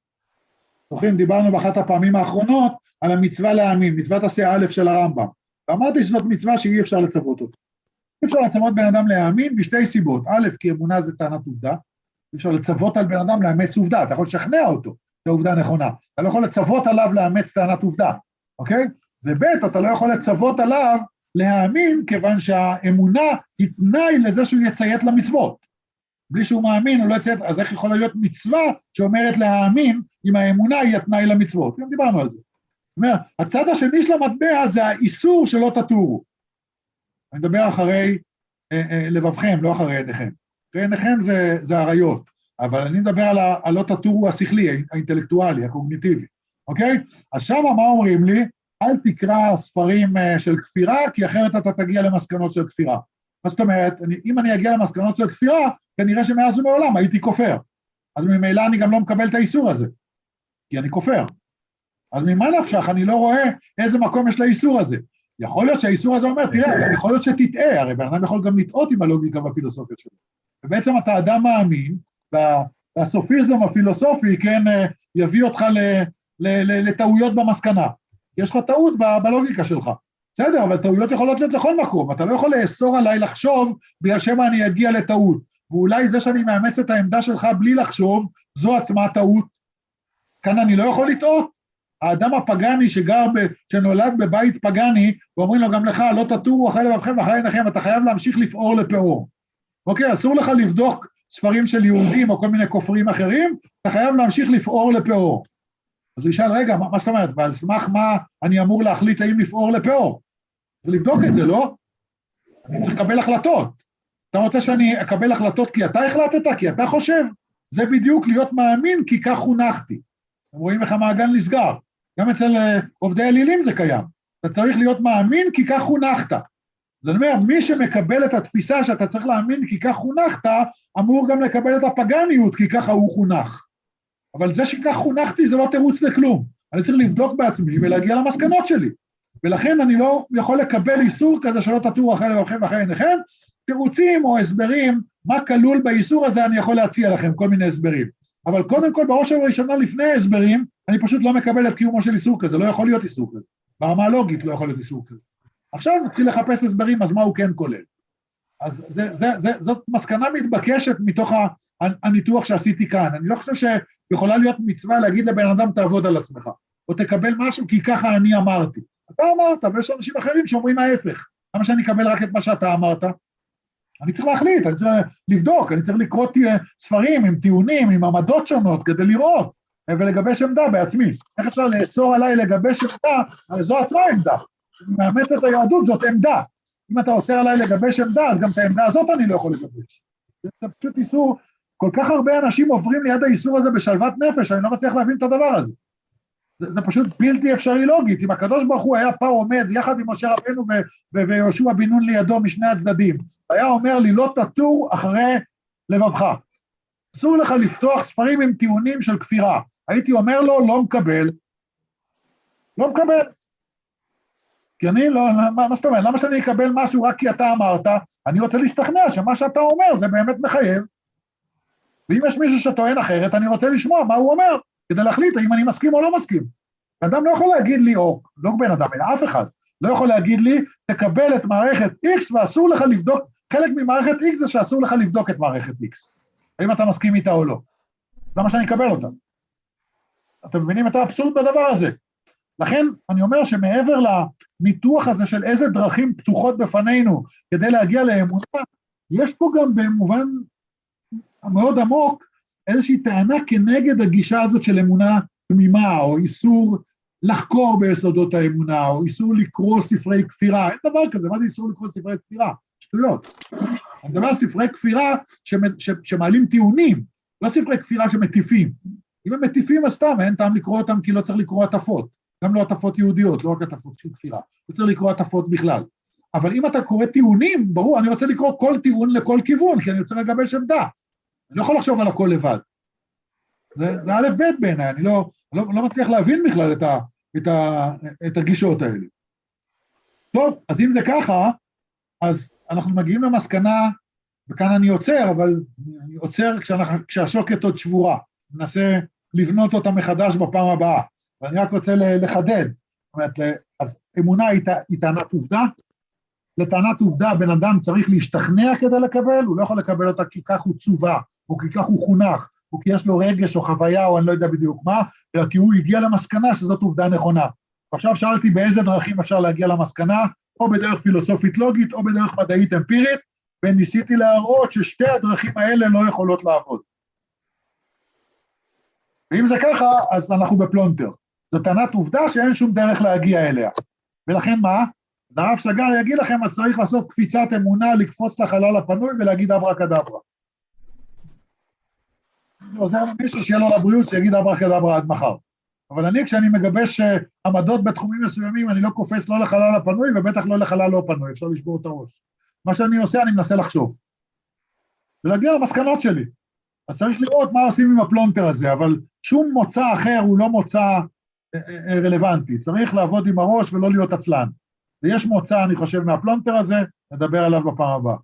זוכרים, דיברנו באחת הפעמים האחרונות על המצווה להאמין, מצוות עשה א' של הרמב"ם. ואמרתי שזאת מצווה שאי אפשר לצוות אותה. אי אפשר לצוות בן אדם להאמין בשתי סיבות. א', כי אמונה זה טענת עובדה. אי אפשר לצוות על בן אדם לאמץ עובדה. אתה יכול לשכנע אותו, זו עובדה נכונה. אתה לא יכול לצוות עליו לאמץ טענת עובדה. אוקיי? וב' אתה לא יכול לצוות עליו להאמין, כיוון שהאמונה היא תנאי לזה שהוא יציית למצוות. בלי שהוא מאמין, הוא לא יציית, אז איך יכולה להיות מצווה שאומרת להאמין, אם האמונה היא התנאי למצוות? גם דיברנו על זה. זאת אומרת, הצד השני של המטבע זה האיסור שלא תטורו. אני מדבר אחרי אה, אה, לבבכם, לא אחרי ידיכם. אחרי ידיכם זה, זה עריות, אבל אני מדבר על הלא תטורו השכלי, האינטלקטואלי, הקוגניטיבי. אוקיי? אז שמה מה אומרים לי? אל תקרא ספרים של כפירה, כי אחרת אתה תגיע למסקנות של כפירה. זאת אומרת, אני, אם אני אגיע למסקנות של כפירה, כנראה שמאז ומעולם הייתי כופר. אז ממילא אני גם לא מקבל את האיסור הזה, כי אני כופר. אז ממה נפשך? אני לא רואה איזה מקום יש לאיסור הזה. יכול להיות שהאיסור הזה אומר, תראה, יכול להיות שתטעה, הרי בן אדם יכול גם לטעות עם הלוגיקה והפילוסופיה שלו. ובעצם אתה אדם מאמין, והסופיזם הפילוסופי, כן, יביא אותך ל, ל, ל, לטעויות במסקנה. יש לך טעות בלוגיקה שלך. בסדר, אבל טעויות יכולות להיות לכל מקום. אתה לא יכול לאסור עליי לחשוב, בגלל שמה אני אגיע לטעות. ואולי זה שאני מאמץ את העמדה שלך בלי לחשוב, זו עצמה טעות. כאן אני לא יכול לטעות. האדם הפגני שגר, ב, שנולד בבית פגני, ואומרים לו גם לך, לא תטורו אחרי לבבכם ואחרי עיניכם, אתה חייב להמשיך לפעור לפאור. אוקיי, אסור לך לבדוק ספרים של יהודים או כל מיני כופרים אחרים, אתה חייב להמשיך לפעור לפאור. אז הוא ישאל, רגע, מה, מה זאת אומרת? ועל סמך מה אני אמור להחליט האם לפעור לפאור? ולבדוק את זה, לא? אני צריך לקבל החלטות. אתה רוצה שאני אקבל החלטות כי אתה החלטת, כי אתה חושב? זה בדיוק להיות מאמין, כי כך חונכתי. אתם רואים איך המעגל נסגר. גם אצל עובדי אלילים זה קיים. אתה צריך להיות מאמין, כי כך חונכת. זאת אומרת, מי שמקבל את התפיסה שאתה צריך להאמין, כי כך חונכת, אמור גם לקבל את הפגניות, כי ככה הוא חונך. אבל זה שכך חונכתי זה לא תירוץ לכלום. אני צריך לבדוק בעצמי ולהגיע למסקנות שלי. ולכן אני לא יכול לקבל איסור כזה שלא תטורו אחרי לבבכם ואחרי עיניכם. תירוצים או הסברים, מה כלול באיסור הזה אני יכול להציע לכם, כל מיני הסברים. אבל קודם כל, בראש ובראשונה לפני ההסברים, אני פשוט לא מקבל את קיומו של איסור כזה, לא יכול להיות איסור כזה. ברמה הלוגית לא יכול להיות איסור כזה. עכשיו נתחיל לחפש הסברים, אז מה הוא כן כולל. אז זה, זה, זה, זאת מסקנה מתבקשת מתוך הניתוח שעשיתי כאן. אני לא חושב שיכולה להיות מצווה להגיד לבן אדם תעבוד על עצמך, או תקבל משהו כי ככה אני אמרתי. אתה אמרת, ויש אנשים אחרים שאומרים ההפך. למה שאני אקבל רק את מה שאתה אמרת? אני צריך להחליט, אני צריך לבדוק, אני צריך לקרוא ספרים עם טיעונים, עם עמדות שונות, כדי לראות ולגבש עמדה בעצמי. איך אפשר לאסור עליי לגבש עמדה? זו עצמה עמדה. מאמץ את היהדות, זאת עמדה. אם אתה אוסר עליי לגבש עמדה, אז גם את העמדה הזאת אני לא יכול לגבש. זה פשוט איסור, כל כך הרבה אנשים עוברים ליד האיסור הזה בשלוות נפש, אני לא מצליח להבין את הדבר הזה. זה, זה פשוט בלתי אפשרי לוגית. אם הקדוש ברוך הוא היה פה עומד יחד עם משה רבנו ויהושע בן נון לידו משני הצדדים, היה אומר לי לא תטור אחרי לבבך. אסור לך לפתוח ספרים עם טיעונים של כפירה. הייתי אומר לו לא מקבל, לא מקבל. כי אני לא, מה, מה זאת אומרת, למה שאני אקבל משהו רק כי אתה אמרת, אני רוצה להשתכנע שמה שאתה אומר זה באמת מחייב. ואם יש מישהו שטוען אחרת, אני רוצה לשמוע מה הוא אומר, כדי להחליט האם אני מסכים או לא מסכים. אדם לא יכול להגיד לי, או לא בן אדם, אלא אף אחד, לא יכול להגיד לי, תקבל את מערכת X ואסור לך לבדוק, חלק ממערכת X זה שאסור לך לבדוק את מערכת X. האם אתה מסכים איתה או לא. זה מה שאני אקבל אותה. אתם מבינים את האבסורד בדבר הזה. לכן אני אומר שמעבר לניתוח הזה של איזה דרכים פתוחות בפנינו כדי להגיע לאמונה, יש פה גם במובן מאוד עמוק איזושהי טענה כנגד הגישה הזאת של אמונה תמימה, או איסור לחקור ביסודות האמונה, או איסור לקרוא ספרי כפירה. אין דבר כזה, מה זה איסור לקרוא ספרי כפירה? שטויות. אני מדבר על ספרי כפירה שמעלים טיעונים, לא ספרי כפירה שמטיפים. אם הם מטיפים אז סתם, אין טעם לקרוא אותם כי לא צריך לקרוא עטפות. גם לא עטפות יהודיות, לא רק עטפות של כפירה. לא צריך לקרוא עטפות בכלל. אבל אם אתה קורא טיעונים, ברור, אני רוצה לקרוא כל טיעון לכל כיוון, כי אני רוצה לגבש עמדה. אני לא יכול לחשוב על הכל לבד. זה, זה א' ב' בעיניי, אני לא, לא, לא מצליח להבין בכלל את, ה, את, ה, את הגישות האלה. טוב, אז אם זה ככה, אז אנחנו מגיעים למסקנה, וכאן אני עוצר, אבל אני עוצר כשאנחנו, כשהשוקת עוד שבורה, מנסה לבנות אותה מחדש בפעם הבאה, ואני רק רוצה לחדד, זאת אומרת, אז אמונה היא טענת עובדה, לטענת עובדה בן אדם צריך להשתכנע כדי לקבל, הוא לא יכול לקבל אותה כי כך הוא צובה, או כי כך הוא חונך, או כי יש לו רגש או חוויה, או אני לא יודע בדיוק מה, אלא כי הוא הגיע למסקנה שזאת עובדה נכונה. עכשיו שאלתי באיזה דרכים אפשר להגיע למסקנה, או בדרך פילוסופית לוגית, או בדרך מדעית אמפירית, וניסיתי להראות ששתי הדרכים האלה לא יכולות לעבוד. ואם זה ככה, אז אנחנו בפלונטר. זו טענת עובדה שאין שום דרך להגיע אליה. ולכן מה? הרב שגר יגיד לכם, אז צריך לעשות קפיצת אמונה, לקפוץ לחלל הפנוי ולהגיד אברקדברה. זה עוזר למישהו שיהיה לו לבריאות שיגיד אברקדברה עד מחר. אבל אני, כשאני מגבש עמדות בתחומים מסוימים, אני לא קופץ לא לחלל הפנוי, ובטח לא לחלל לא פנוי, אפשר לשבור את הראש. מה שאני עושה, אני מנסה לחשוב. ולהגיע למסקנות שלי. אז צריך לראות מה עושים עם הפלונטר הזה, אבל שום מוצא אחר הוא לא מוצא רלוונטי. צריך לעבוד עם הראש ולא להיות עצלן. ויש מוצא, אני חושב, מהפלונטר הזה, נדבר עליו בפעם הבאה.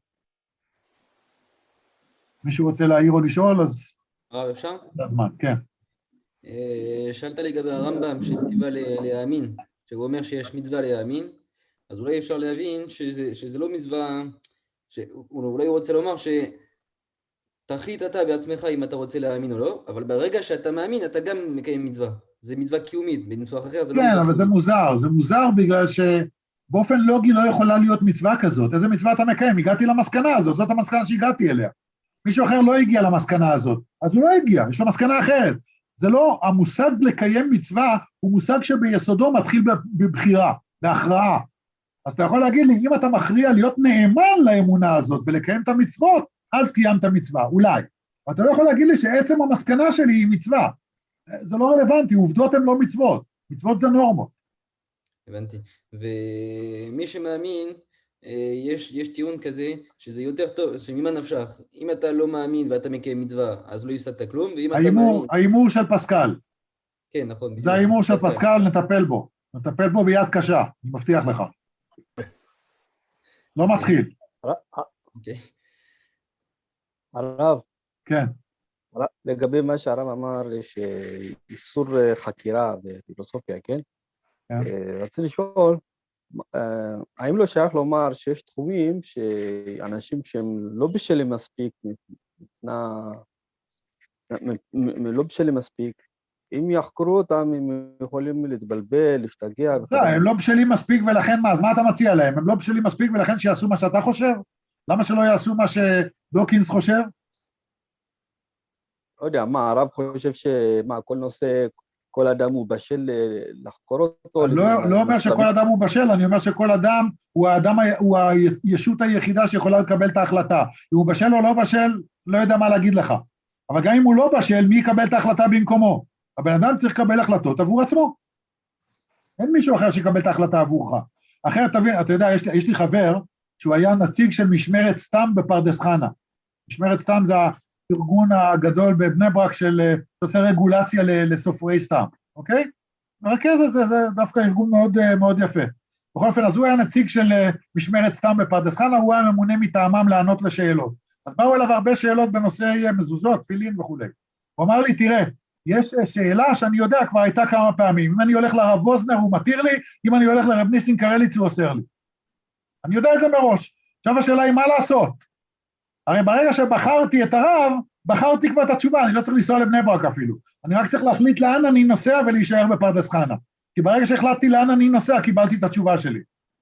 מישהו רוצה להעיר או לשאול, אז... אה, אפשר? זה הזמן, כן. שאלת לגבי הרמב"ם שציווה להאמין, שהוא אומר שיש מצווה להאמין, אז אולי אפשר להבין שזה, שזה לא מצווה, שאולי הוא רוצה לומר שתחליט אתה בעצמך אם אתה רוצה להאמין או לא, אבל ברגע שאתה מאמין אתה גם מקיים מצווה. זה מצווה קיומית, בניסוח אחר זה לא... כן, אבל זה מוזר, זה מוזר בגלל שבאופן לוגי לא יכולה להיות מצווה כזאת. איזה מצווה אתה מקיים? הגעתי למסקנה הזאת, זאת המסקנה שהגעתי אליה. מישהו אחר לא הגיע למסקנה הזאת, אז הוא לא הגיע, יש לו מסקנה אחרת. זה לא, המושג לקיים מצווה הוא מושג שביסודו מתחיל בבחירה, בהכרעה. אז אתה יכול להגיד לי, אם אתה מכריע להיות נאמן לאמונה הזאת ולקיים את המצוות, אז קיימת מצווה, אולי. אבל אתה לא יכול להגיד לי שעצם המסקנה שלי היא מצווה. זה לא רלוונטי, עובדות הן לא מצוות, מצוות זה נורמות. הבנתי. ומי שמאמין, יש, יש טיעון כזה, שזה יותר טוב, שממה נפשך, אם אתה לא מאמין ואתה מקיים מצווה, אז לא הפסדת כלום, ואם אתה מאמין... האימור של פסקל. כן, נכון. זה האימור של פסקל, נטפל בו. נטפל בו ביד קשה, אני מבטיח לך. לא מתחיל. אוקיי. הרב. כן. לגבי מה שהרב אמר, שאיסור חקירה בפילוסופיה, כן? רציתי לשאול, האם לא שייך לומר שיש תחומים שאנשים שהם לא בשלים מספיק, לא בשלים מספיק, אם יחקרו אותם, הם יכולים להתבלבל, להשתגע. לא, הם לא בשלים מספיק ולכן מה? אז מה אתה מציע להם? הם לא בשלים מספיק ולכן שיעשו מה שאתה חושב? למה שלא יעשו מה שדוקינס חושב? לא יודע, מה, הרב חושב שמה, כל נושא, כל אדם הוא בשל לחקור אותו? אני לא, לא אומר שכל אדם הוא בשל, אני אומר שכל אדם הוא האדם, הוא הישות היחידה שיכולה לקבל את ההחלטה. אם הוא בשל או לא בשל, לא יודע מה להגיד לך. אבל גם אם הוא לא בשל, מי יקבל את ההחלטה במקומו? הבן אדם צריך לקבל החלטות עבור עצמו. אין מישהו אחר שיקבל את ההחלטה עבורך. אחרת, תבין, אתה יודע, יש, יש לי חבר שהוא היה נציג של משמרת סתם בפרדס חנה. משמרת סתם זה הארגון הגדול בבני ברק של עושה רגולציה לסופרי סתם, אוקיי? מרכז את זה, זה דווקא ארגון מאוד, מאוד יפה. בכל אופן, אז הוא היה נציג של משמרת סתם בפרדס חנה, הוא היה ממונה מטעמם לענות לשאלות. אז באו אליו הרבה שאלות בנושא מזוזות, תפילין וכו'. הוא אמר לי, תראה, יש שאלה שאני יודע, כבר הייתה כמה פעמים, אם אני הולך לרב ווזנר הוא מתיר לי, אם אני הולך לרב ניסים קרליץ הוא אוסר לי. אני יודע את זה מראש. עכשיו השאלה היא מה לעשות? הרי ברגע שבחרתי את הרב, בחרתי כבר את התשובה, אני לא צריך לנסוע לבני ברק אפילו. אני רק צריך להחליט לאן אני נוסע ולהישאר בפרדס חנה. כי ברגע שהחלטתי לאן אני נוסע, קיבלתי את התשובה שלי.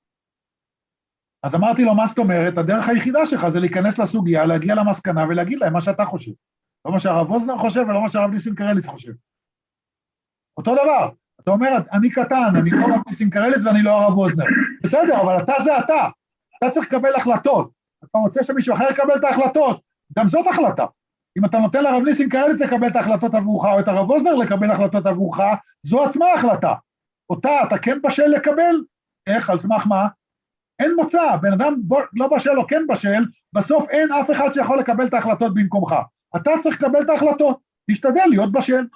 אז אמרתי לו, מה זאת אומרת? הדרך היחידה שלך זה להיכנס לסוגיה, להגיע למסקנה ולהגיד להם מה שאתה חושב. לא מה שהרב ווזנר חושב ולא מה שהרב ניסים קרליץ חושב. אותו דבר. אתה אומר, אני קטן, אני לא רב ניסים קרליץ ואני לא הרב ווזנר. בסדר, אבל אתה זה אתה. אתה צריך לקבל החלטות. אתה רוצה שמישהו אחר יקבל את ההחלטות. גם זאת החלטה. אם אתה נותן לרב ניסים קרליץ לקבל את ההחלטות עבורך, או את הרב ווזנר לקבל החלטות עבורך, זו עצמה החלטה. אותה אתה כן בשל לקבל? איך? על סמך מה? אין מוצא, בן אדם לא בשל או כן בשל, בסוף אין אף אחד שיכול לקבל את ההחלטות במקומך. אתה צריך לקבל את ההחלטות, תשתדל להיות בשל.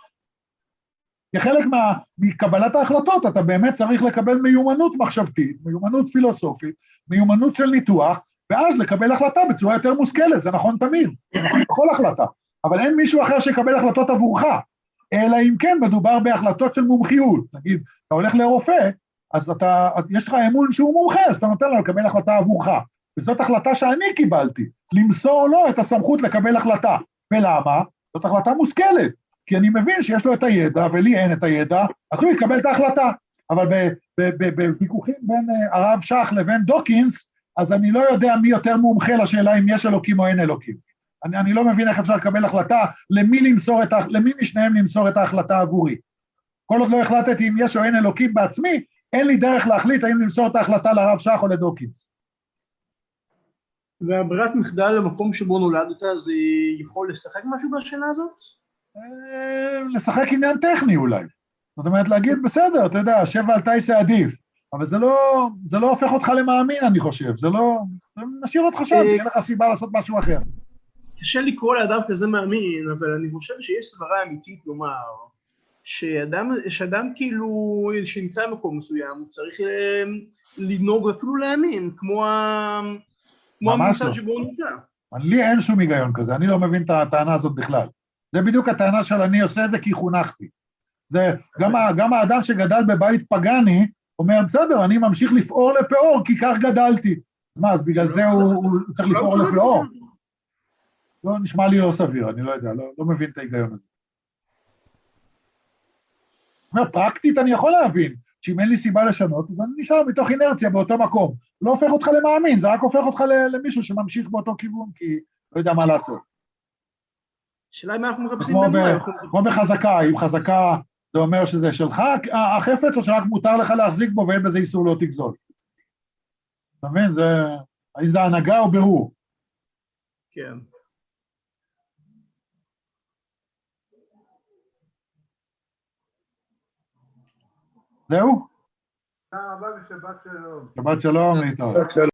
כחלק מה, מקבלת ההחלטות, אתה באמת צריך לקבל מיומנות מחשבתית, מיומנות פילוסופית, מיומנות של ניתוח, ואז לקבל החלטה בצורה יותר מושכלת, זה נכון תמיד, זה נכון בכל החלטה, אבל אין מישהו אחר שיקבל החלטות עבורך, אלא אם כן מדובר בהחלטות של מומחיות, נגיד, אתה הולך לרופא, אז אתה, יש לך אמון שהוא מומחה, אז אתה נותן לו לקבל החלטה עבורך, וזאת החלטה שאני קיבלתי, למסור לו את הסמכות לקבל החלטה, ולמה? זאת החלטה מושכלת, כי אני מבין שיש לו את הידע, ולי אין את הידע, אז הוא יקבל את ההחלטה, אבל בוויכוחים בין הרב שח לבין דוקינס, אז אני לא יודע מי יותר מומחה לשאלה אם יש אלוקים או אין אלוקים. אני, אני לא מבין איך אפשר לקבל החלטה, למי למסור את, למי משניהם למסור את ההחלטה עבורי. כל עוד לא החלטתי אם יש או אין אלוקים בעצמי, אין לי דרך להחליט האם למסור את ההחלטה לרב שח או לדוקינס. והברירת מחדל למקום שבו נולדת, זה יכול לשחק משהו בשאלה הזאת? לשחק עניין טכני אולי. זאת אומרת, להגיד, בסדר, אתה יודע, שבע על טייסה עדיף, אבל זה לא, זה לא הופך אותך למאמין, אני חושב, זה לא, זה משאיר אותך שם, אין לך סיבה לעשות משהו אחר. קשה לקרוא לאדם כזה מאמין, אבל אני חושב שיש סברה אמיתית לומר, שאדם, שאדם כאילו, שנמצא במקום מסוים, הוא צריך לנהוג ואפילו להאמין, כמו הממסד שבו הוא נמצא. לי אין שום היגיון כזה, אני לא מבין את הטענה הזאת בכלל. זה בדיוק הטענה של אני עושה את זה כי חונכתי. זה, גם, גם האדם שגדל בבית פגני, אומר, בסדר, אני ממשיך לפעור לפאור, כי כך גדלתי. אז מה, אז בגלל זה הוא, הוא צריך לפעור לפאור? לא, נשמע לי לא סביר, אני לא יודע, לא, לא מבין את ההיגיון הזה. אומר, פרקטית אני יכול להבין, שאם אין לי סיבה לשנות, אז אני נשאר מתוך אינרציה באותו מקום. לא הופך אותך למאמין, זה רק הופך אותך למישהו שממשיך באותו כיוון, כי לא יודע מה לעשות. שאלה אם אנחנו מחפשים במורה. כמו בחזקה, אם חזקה זה אומר שזה שלך החפץ, או שרק מותר לך להחזיק בו ואין בזה איסור לא תגזול. אתה מבין? זה, האם זה הנהגה או ברור? כן. זהו? תודה רבה ושבת שלום. שבת שלום, להתראות.